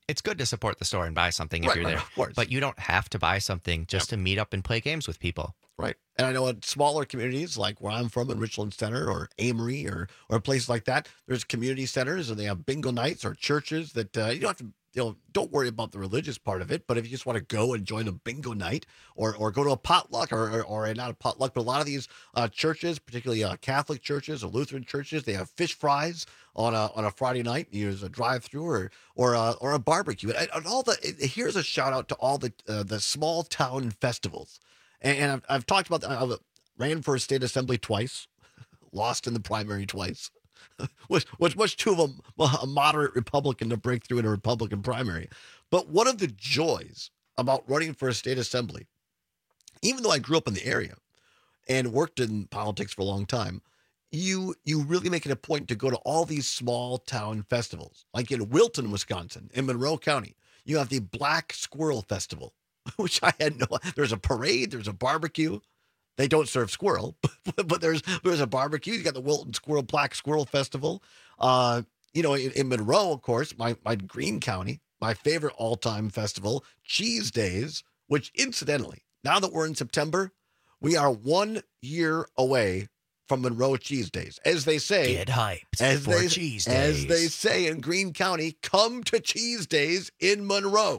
it's good to support the store and buy something if Right, you're right, there. of course. But you don't have to buy something just to meet up and play games with people. Right. And I know in smaller communities like where I'm from in Richland Center or Amory or or places like that, there's community centers and they have bingo nights or churches that uh, you don't have to, you know, don't worry about the religious part of it. But if you just want to go and join a bingo night or or go to a potluck or or, or not a potluck, but a lot of these uh, churches, particularly uh, Catholic churches or Lutheran churches, they have fish fries on a on a Friday night. You use a drive-through or or a, or a barbecue. And, and all the here's a shout out to all the uh, the small town festivals. And I've, I've talked about that. I ran for a state assembly twice, lost in the primary twice, which was much too of a, a moderate Republican to break through in a Republican primary. But one of the joys about running for a state assembly, even though I grew up in the area and worked in politics for a long time, you you really make it a point to go to all these small town festivals. Like in Wilton, Wisconsin, in Monroe County, you have the Black Squirrel Festival, which I had no, there's a parade, there's a barbecue. They don't serve squirrel, but, but there's there's a barbecue. You got the Wilton Squirrel Black Squirrel Festival. Uh, you know, in, in Monroe, of course, my, my Greene County, my favorite all-time festival, Cheese Days, which incidentally, now that we're in September, we are one year away from Monroe Cheese Days. As they say, Get hyped as for they, Cheese As Days. they say in Greene County, come to Cheese Days in Monroe.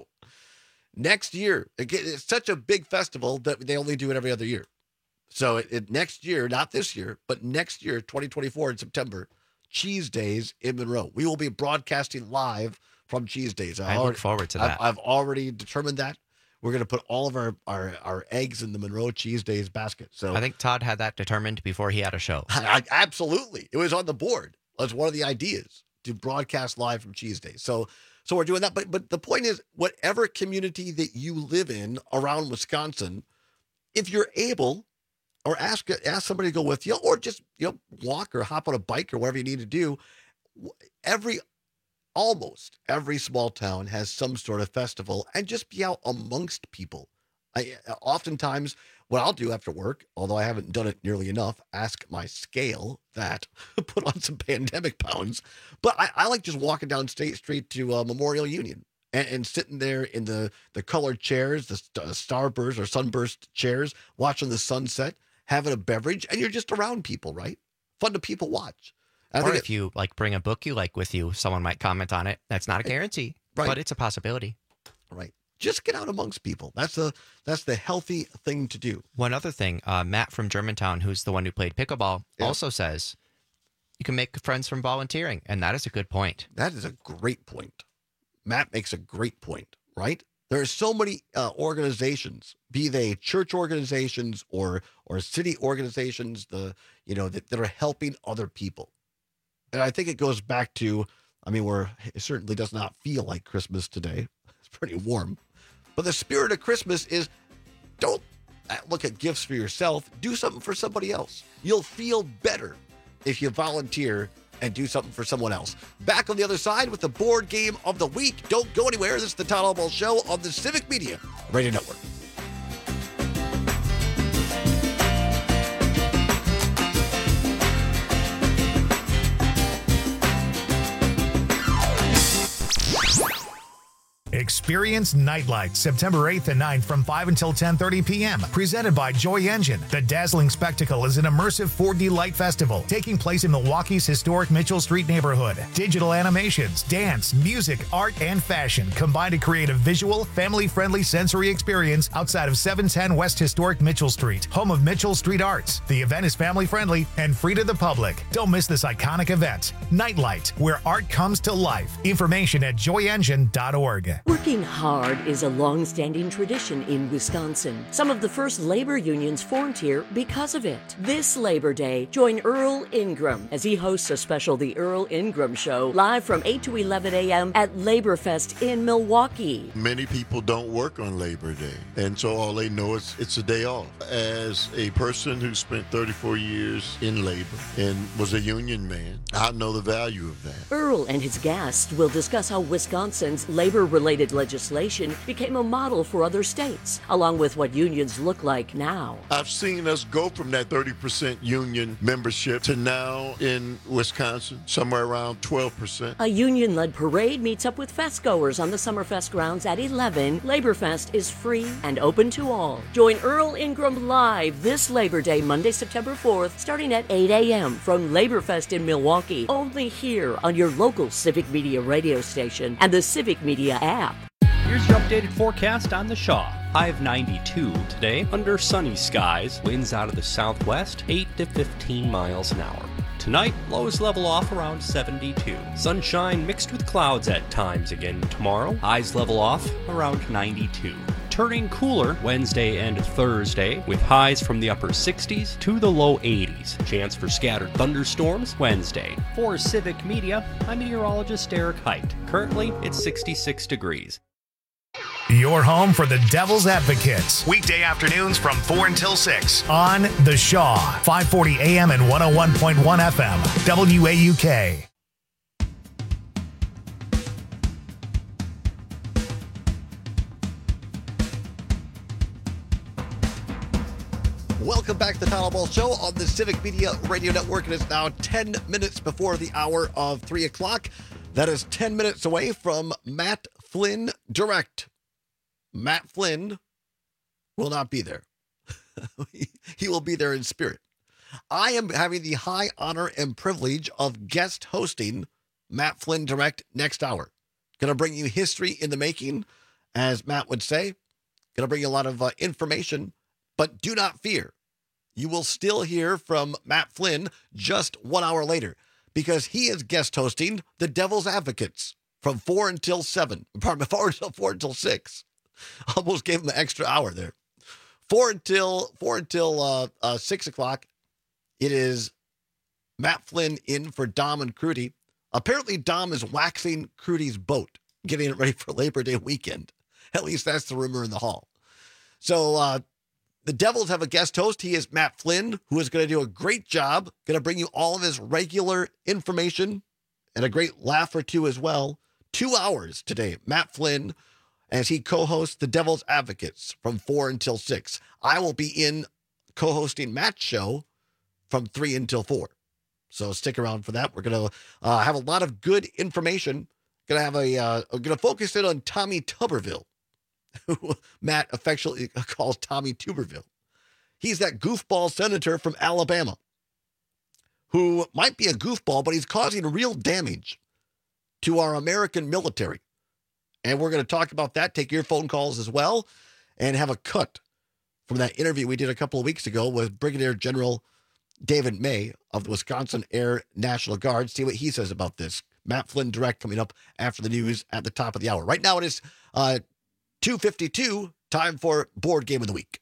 Next year, it's such a big festival that they only do it every other year. So it, it, next year, not this year, but next year, twenty twenty-four in September, Cheese Days in Monroe. We will be broadcasting live from Cheese Days. I already, look forward to that. I've, I've already determined that. We're going to put all of our, our, our eggs in the Monroe Cheese Days basket. So I think Todd had that determined before he had a show. I, absolutely. It was on the board. That's one of the ideas, to broadcast live from Cheese Days. So So we're doing that. But but the point is, whatever community that you live in around Wisconsin, if you're able, or ask ask somebody to go with you, or just you know walk or hop on a bike or whatever you need to do. Every almost every small town has some sort of festival, and just be out amongst people. I oftentimes what I'll do after work, although I haven't done it nearly enough, ask my scale that, put on some pandemic pounds. But I, I like just walking down State Street to uh, Memorial Union and, and sitting there in the, the colored chairs, the st- starburst or sunburst chairs, watching the sunset, having a beverage, and you're just around people, right? Fun to people watch. I or think if it, you like bring a book you like with you, someone might comment on it. That's not a guarantee, right. but it's a possibility. Right. Just get out amongst people. That's the that's the healthy thing to do. One other thing, uh, Matt from Germantown, who's the one who played pickleball, Yeah. also says you can make friends from volunteering, and that is a good point. That is a great point. Matt makes a great point, right? There are so many uh, organizations, be they church organizations or or city organizations, the you know that, that are helping other people. And I think it goes back to, I mean, we're it certainly does not feel like Christmas today. It's pretty warm. But the spirit of Christmas is don't look at gifts for yourself. Do something for somebody else. You'll feel better if you volunteer and do something for someone else. Back on the other side with the board game of the week. Don't go anywhere. This is the Todd Albaugh Show on the Civic Media Radio Network. Experience Nightlight September eighth and ninth from five until ten thirty p.m. Presented by Joy Engine. The dazzling spectacle is an immersive four D light festival taking place in Milwaukee's historic Mitchell Street neighborhood. Digital animations, dance, music, art, and fashion combine to create a visual, family-friendly sensory experience outside of seven ten West Historic Mitchell Street, home of Mitchell Street Arts. The event is family-friendly and free to the public. Don't miss this iconic event. Nightlight, where art comes to life. Information at joy engine dot org. Working hard is a long-standing tradition in Wisconsin. Some of the first labor unions formed here because of it. This Labor Day, join Earl Ingram as he hosts a special The Earl Ingram Show live from eight to eleven a.m. at Laborfest in Milwaukee. Many people don't work on Labor Day, and so all they know is it's a day off. As a person who spent thirty-four years in labor and was a union man, I know the value of that. Earl and his guests will discuss how Wisconsin's labor-related union legislation became a model for other states, along with what unions look like now. I've seen us go from that thirty percent union membership to now in Wisconsin, somewhere around twelve percent. A union-led parade meets up with festgoers on the Summerfest grounds at eleven. LaborFest is free and open to all. Join Earl Ingram live this Labor Day, Monday, September fourth, starting at eight a.m. from LaborFest in Milwaukee, only here on your local Civic Media radio station and the Civic Media app. Here's your updated forecast on the Shaw. High of ninety-two today, under sunny skies, winds out of the southwest, eight to fifteen miles an hour. Tonight, lows level off around seventy-two. Sunshine mixed with clouds at times again tomorrow. Highs level off around ninety-two. Turning cooler Wednesday and Thursday with highs from the upper sixties to the low eighties. Chance for scattered thunderstorms Wednesday. For Civic Media, I'm meteorologist Eric Height. Currently, it's sixty-six degrees. Your home for the Devil's Advocates. Weekday afternoons from four until six on The Shaw, five forty A M and one oh one point one F M, W A U K. Welcome back to the Paddle Ball Show on the Civic Media Radio Network. It is now ten minutes before the hour of three o'clock. That is ten minutes away from Matt Flynn Direct. Matt Flynn will not be there. He will be there in spirit. I am having the high honor and privilege of guest hosting Matt Flynn Direct next hour. Going to bring you history in the making, as Matt would say. Going to bring you a lot of uh, information, but do not fear. You will still hear from Matt Flynn just one hour later, because he is guest hosting the Devil's Advocates from four until seven. Pardon me, four until four until six. Almost gave him an extra hour there. Four until four until uh, uh, six o'clock. It is Matt Flynn in for Dom and Crudy. Apparently, Dom is waxing Crudy's boat, getting it ready for Labor Day weekend. At least that's the rumor in the hall. So uh, the Devils have a guest host. He is Matt Flynn, who is going to do a great job. Going to bring you all of his regular information and a great laugh or two as well. Two hours today, Matt Flynn, as he co-hosts the Devil's Advocates from four until six. I will be in co-hosting Matt's show from three until four. So stick around for that. We're going to uh, have a lot of good information. Going to have a, uh, going to focus it on Tommy Tuberville, who Matt affectionately calls Tommy Tuberville. He's that goofball senator from Alabama who might be a goofball, but he's causing real damage to our American military. And we're going to talk about that, take your phone calls as well, and have a cut from that interview we did a couple of weeks ago with Brigadier General David May of the Wisconsin Air National Guard. See what he says about this. Matt Flynn Direct coming up after the news at the top of the hour. Right now it is uh, two fifty-two, time for Board Game of the Week.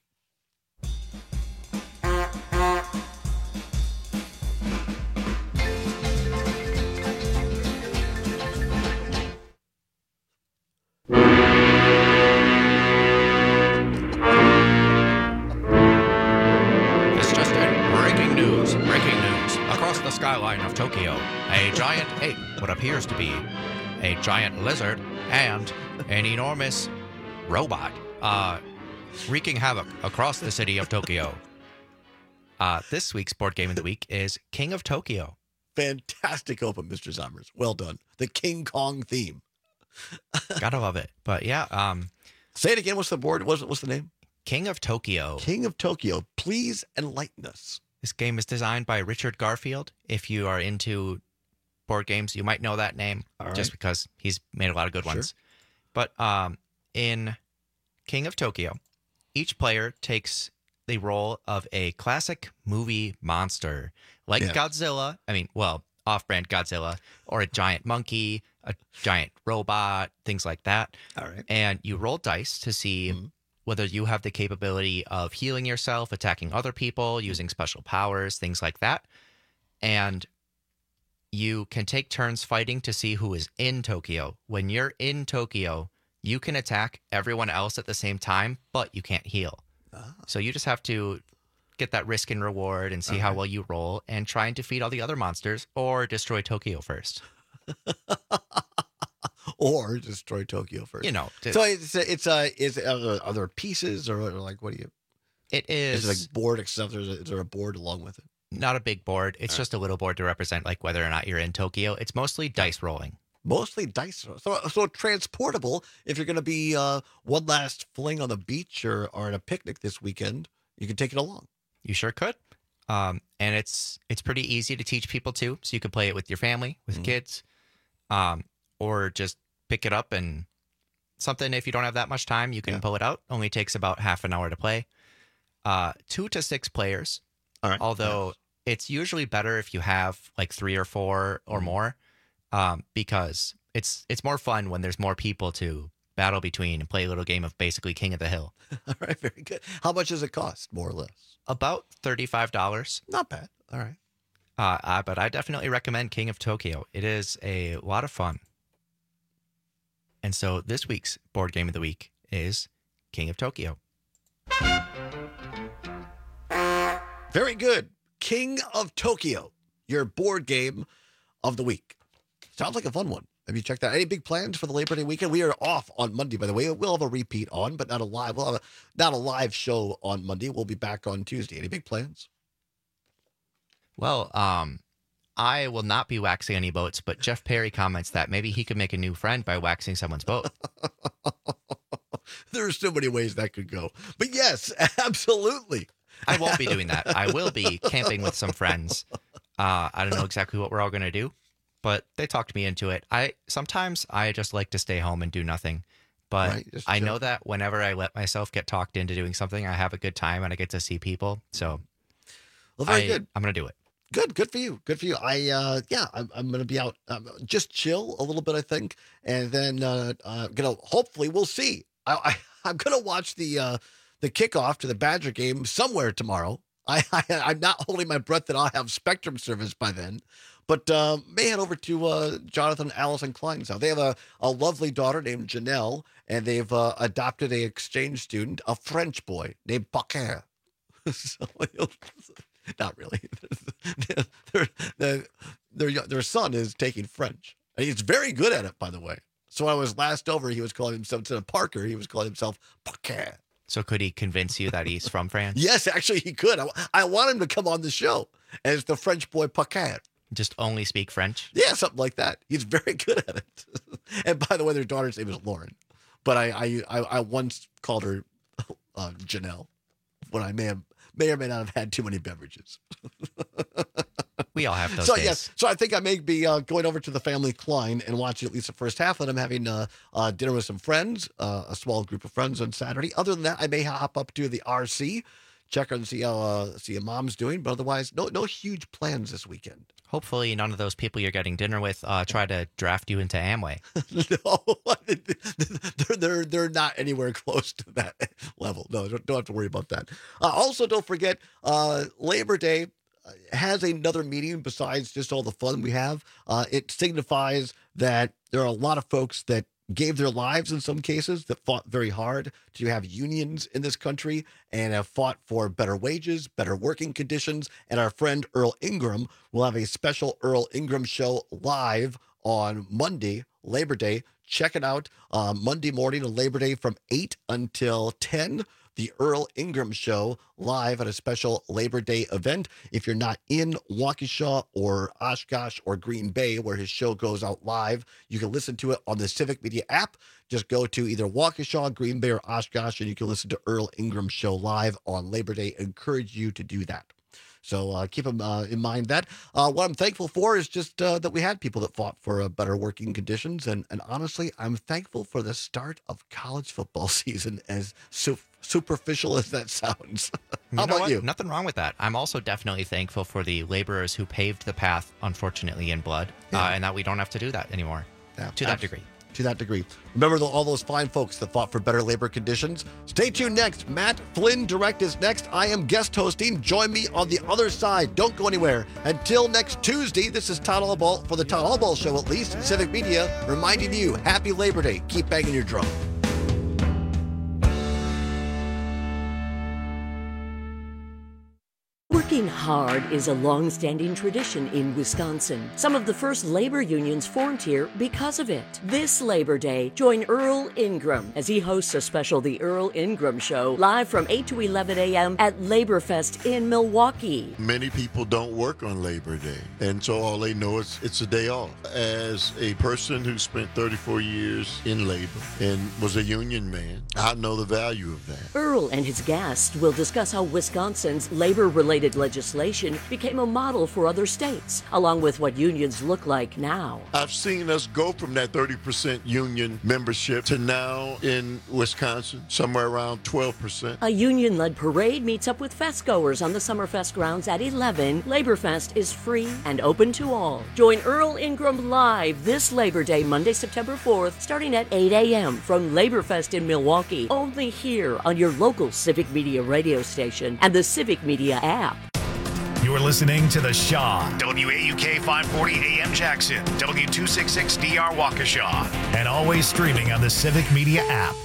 The skyline of Tokyo, a giant ape, what appears to be a giant lizard, and an enormous robot uh, wreaking havoc across the city of Tokyo. Uh, this week's Board Game of the Week is King of Tokyo. Fantastic open, Mister Zommers. Well done. The King Kong theme. Gotta love it. But yeah. Um, Say it again. What's the board? What's, what's the name? King of Tokyo. King of Tokyo. Please enlighten us. This game is designed by Richard Garfield. If you are into board games, you might know that name right. just because he's made a lot of good sure. ones. But um, in King of Tokyo, each player takes the role of a classic movie monster, like yeah. Godzilla. I mean, well, off-brand Godzilla, or a giant monkey, a giant robot, things like that. All right. And you roll dice to see mm-hmm. whether you have the capability of healing yourself, attacking other people, using special powers, things like that. And you can take turns fighting to see who is in Tokyo. When you're in Tokyo, you can attack everyone else at the same time, but you can't heal. Ah. So you just have to get that risk and reward and see okay. how well you roll and try and defeat all the other monsters or destroy Tokyo first. or destroy Tokyo first. You know. To, so it's it's uh is uh, are there pieces or, or like what do you? It is. Is it like board itself? Is, is there a board along with it? Not a big board. It's All just right. a little board to represent like whether or not you're in Tokyo. It's mostly dice rolling. Mostly dice. So, so transportable if you're going to be uh, one last fling on the beach or, or at a picnic this weekend, you can take it along. You sure could. Um, and it's it's pretty easy to teach people too. So you can play it with your family, with mm-hmm. kids, um, or just pick it up and something. If you don't have that much time, you can yeah. pull it out. Only takes about half an hour to play. Uh, two to six players. All right. Although yes. it's usually better if you have like three or four or mm-hmm. more. Um, because it's it's more fun when there's more people to battle between and play a little game of basically King of the Hill. All right, very good. How much does it cost, more or less? About thirty-five dollars. Not bad. All right. Uh, uh, but I definitely recommend King of Tokyo. It is a lot of fun. And so this week's board game of the week is King of Tokyo. Very good. King of Tokyo, your board game of the week. Sounds like a fun one. Have you checked that? Any big plans for the Labor Day weekend? We are off on Monday, by the way. We'll have a repeat on, but not a live. We'll have a, not a live show on Monday. We'll be back on Tuesday. Any big plans? Well, um, I will not be waxing any boats, but Jeff Perry comments that maybe he could make a new friend by waxing someone's boat. There are so many ways that could go. But yes, absolutely. I won't be doing that. I will be camping with some friends. Uh, I don't know exactly what we're all going to do. But they talked me into it. I sometimes I just like to stay home and do nothing. But right, I know that whenever I let myself get talked into doing something, I have a good time and I get to see people. So well, very I, good. I'm going to do it. Good. Good for you. Good for you. I, uh, yeah, I'm, I'm going to be out, um, just chill a little bit, I think. And then, uh, uh going to, hopefully we'll see. I, I I'm going to watch the, uh, the kickoff to the Badger game somewhere tomorrow. I, I, I'm not holding my breath that I'll have Spectrum service by then. But uh, may head over to uh, Jonathan and Allison Klein's house. They have a, a lovely daughter named Janelle, and they've uh, adopted a exchange student, a French boy named Paquin. So, not really. their, their, their, their son is taking French. And he's very good at it, by the way. So when I was last over, he was calling himself, instead of Parker, he was calling himself Paquin. So could he convince you that he's from France? Yes, actually he could. I, I want him to come on the show as the French boy Paquin. Just only speak French? Yeah, something like that. He's very good at it. And by the way, their daughter's name is Lauren. But I I, I, I once called her uh, Janelle when I may have may or may not have had too many beverages. We all have those so, days. Yes, so I think I may be uh, going over to the family Klein and watching at least the first half of them, having uh, uh, dinner with some friends, uh, a small group of friends on Saturday. Other than that, I may hop up to the R C, check and see how uh, see how mom's doing. But otherwise, no no huge plans this weekend. Hopefully none of those people you're getting dinner with uh, try to draft you into Amway. No, they're, they're, they're not anywhere close to that level. No, don't, don't have to worry about that. Uh, also, don't forget, uh, Labor Day has another meaning besides just all the fun we have. Uh, it signifies that there are a lot of folks that gave their lives in some cases, that fought very hard to have unions in this country and have fought for better wages, better working conditions. And our friend Earl Ingram will have a special Earl Ingram show live on Monday, Labor Day. Check it out uh, Monday morning on Labor Day from eight until ten. The Earl Ingram Show live at a special Labor Day event. If you're not in Waukesha or Oshkosh or Green Bay, where his show goes out live, you can listen to it on the Civic Media app. Just go to either Waukesha, Green Bay, or Oshkosh, and you can listen to Earl Ingram Show live on Labor Day. I encourage you to do that. So uh, keep them, uh, in mind that. Uh, what I'm thankful for is just uh, that we had people that fought for uh, better working conditions. And, and honestly, I'm thankful for the start of college football season, as su- superficial as that sounds. How you know about what? you? Nothing wrong with that. I'm also definitely thankful for the laborers who paved the path, unfortunately, in blood, yeah. uh, and that we don't have to do that anymore yeah, to that degree. To that degree. Remember the, all those fine folks that fought for better labor conditions? Stay tuned next. Matt Flynn Direct is next. I am guest hosting. Join me on the other side. Don't go anywhere. Until next Tuesday, this is Todd Allball, for the Todd Allball Show at least, Civic Media, reminding you, happy Labor Day. Keep banging your drum. Working Working hard is a long-standing tradition in Wisconsin. Some of the first labor unions formed here because of it. This Labor Day, join Earl Ingram as he hosts a special The Earl Ingram Show live from eight to eleven a.m. at LaborFest in Milwaukee. Many people don't work on Labor Day, and so all they know is it's a day off. As a person who spent thirty-four years in labor and was a union man, I know the value of that. Earl and his guests will discuss how Wisconsin's labor-related legislation became a model for other states, along with what unions look like now. I've seen us go from that thirty percent union membership to now in Wisconsin, somewhere around twelve percent. A union-led parade meets up with festgoers on the Summerfest grounds at eleven. LaborFest is free and open to all. Join Earl Ingram live this Labor Day, Monday, September fourth, starting at eight a.m. from LaborFest in Milwaukee, only here on your local Civic Media radio station and the Civic Media app. You're listening to The Shaw, W A U K five forty A M Jackson, W two sixty-six D R Waukesha, and always streaming on the Civic Media app.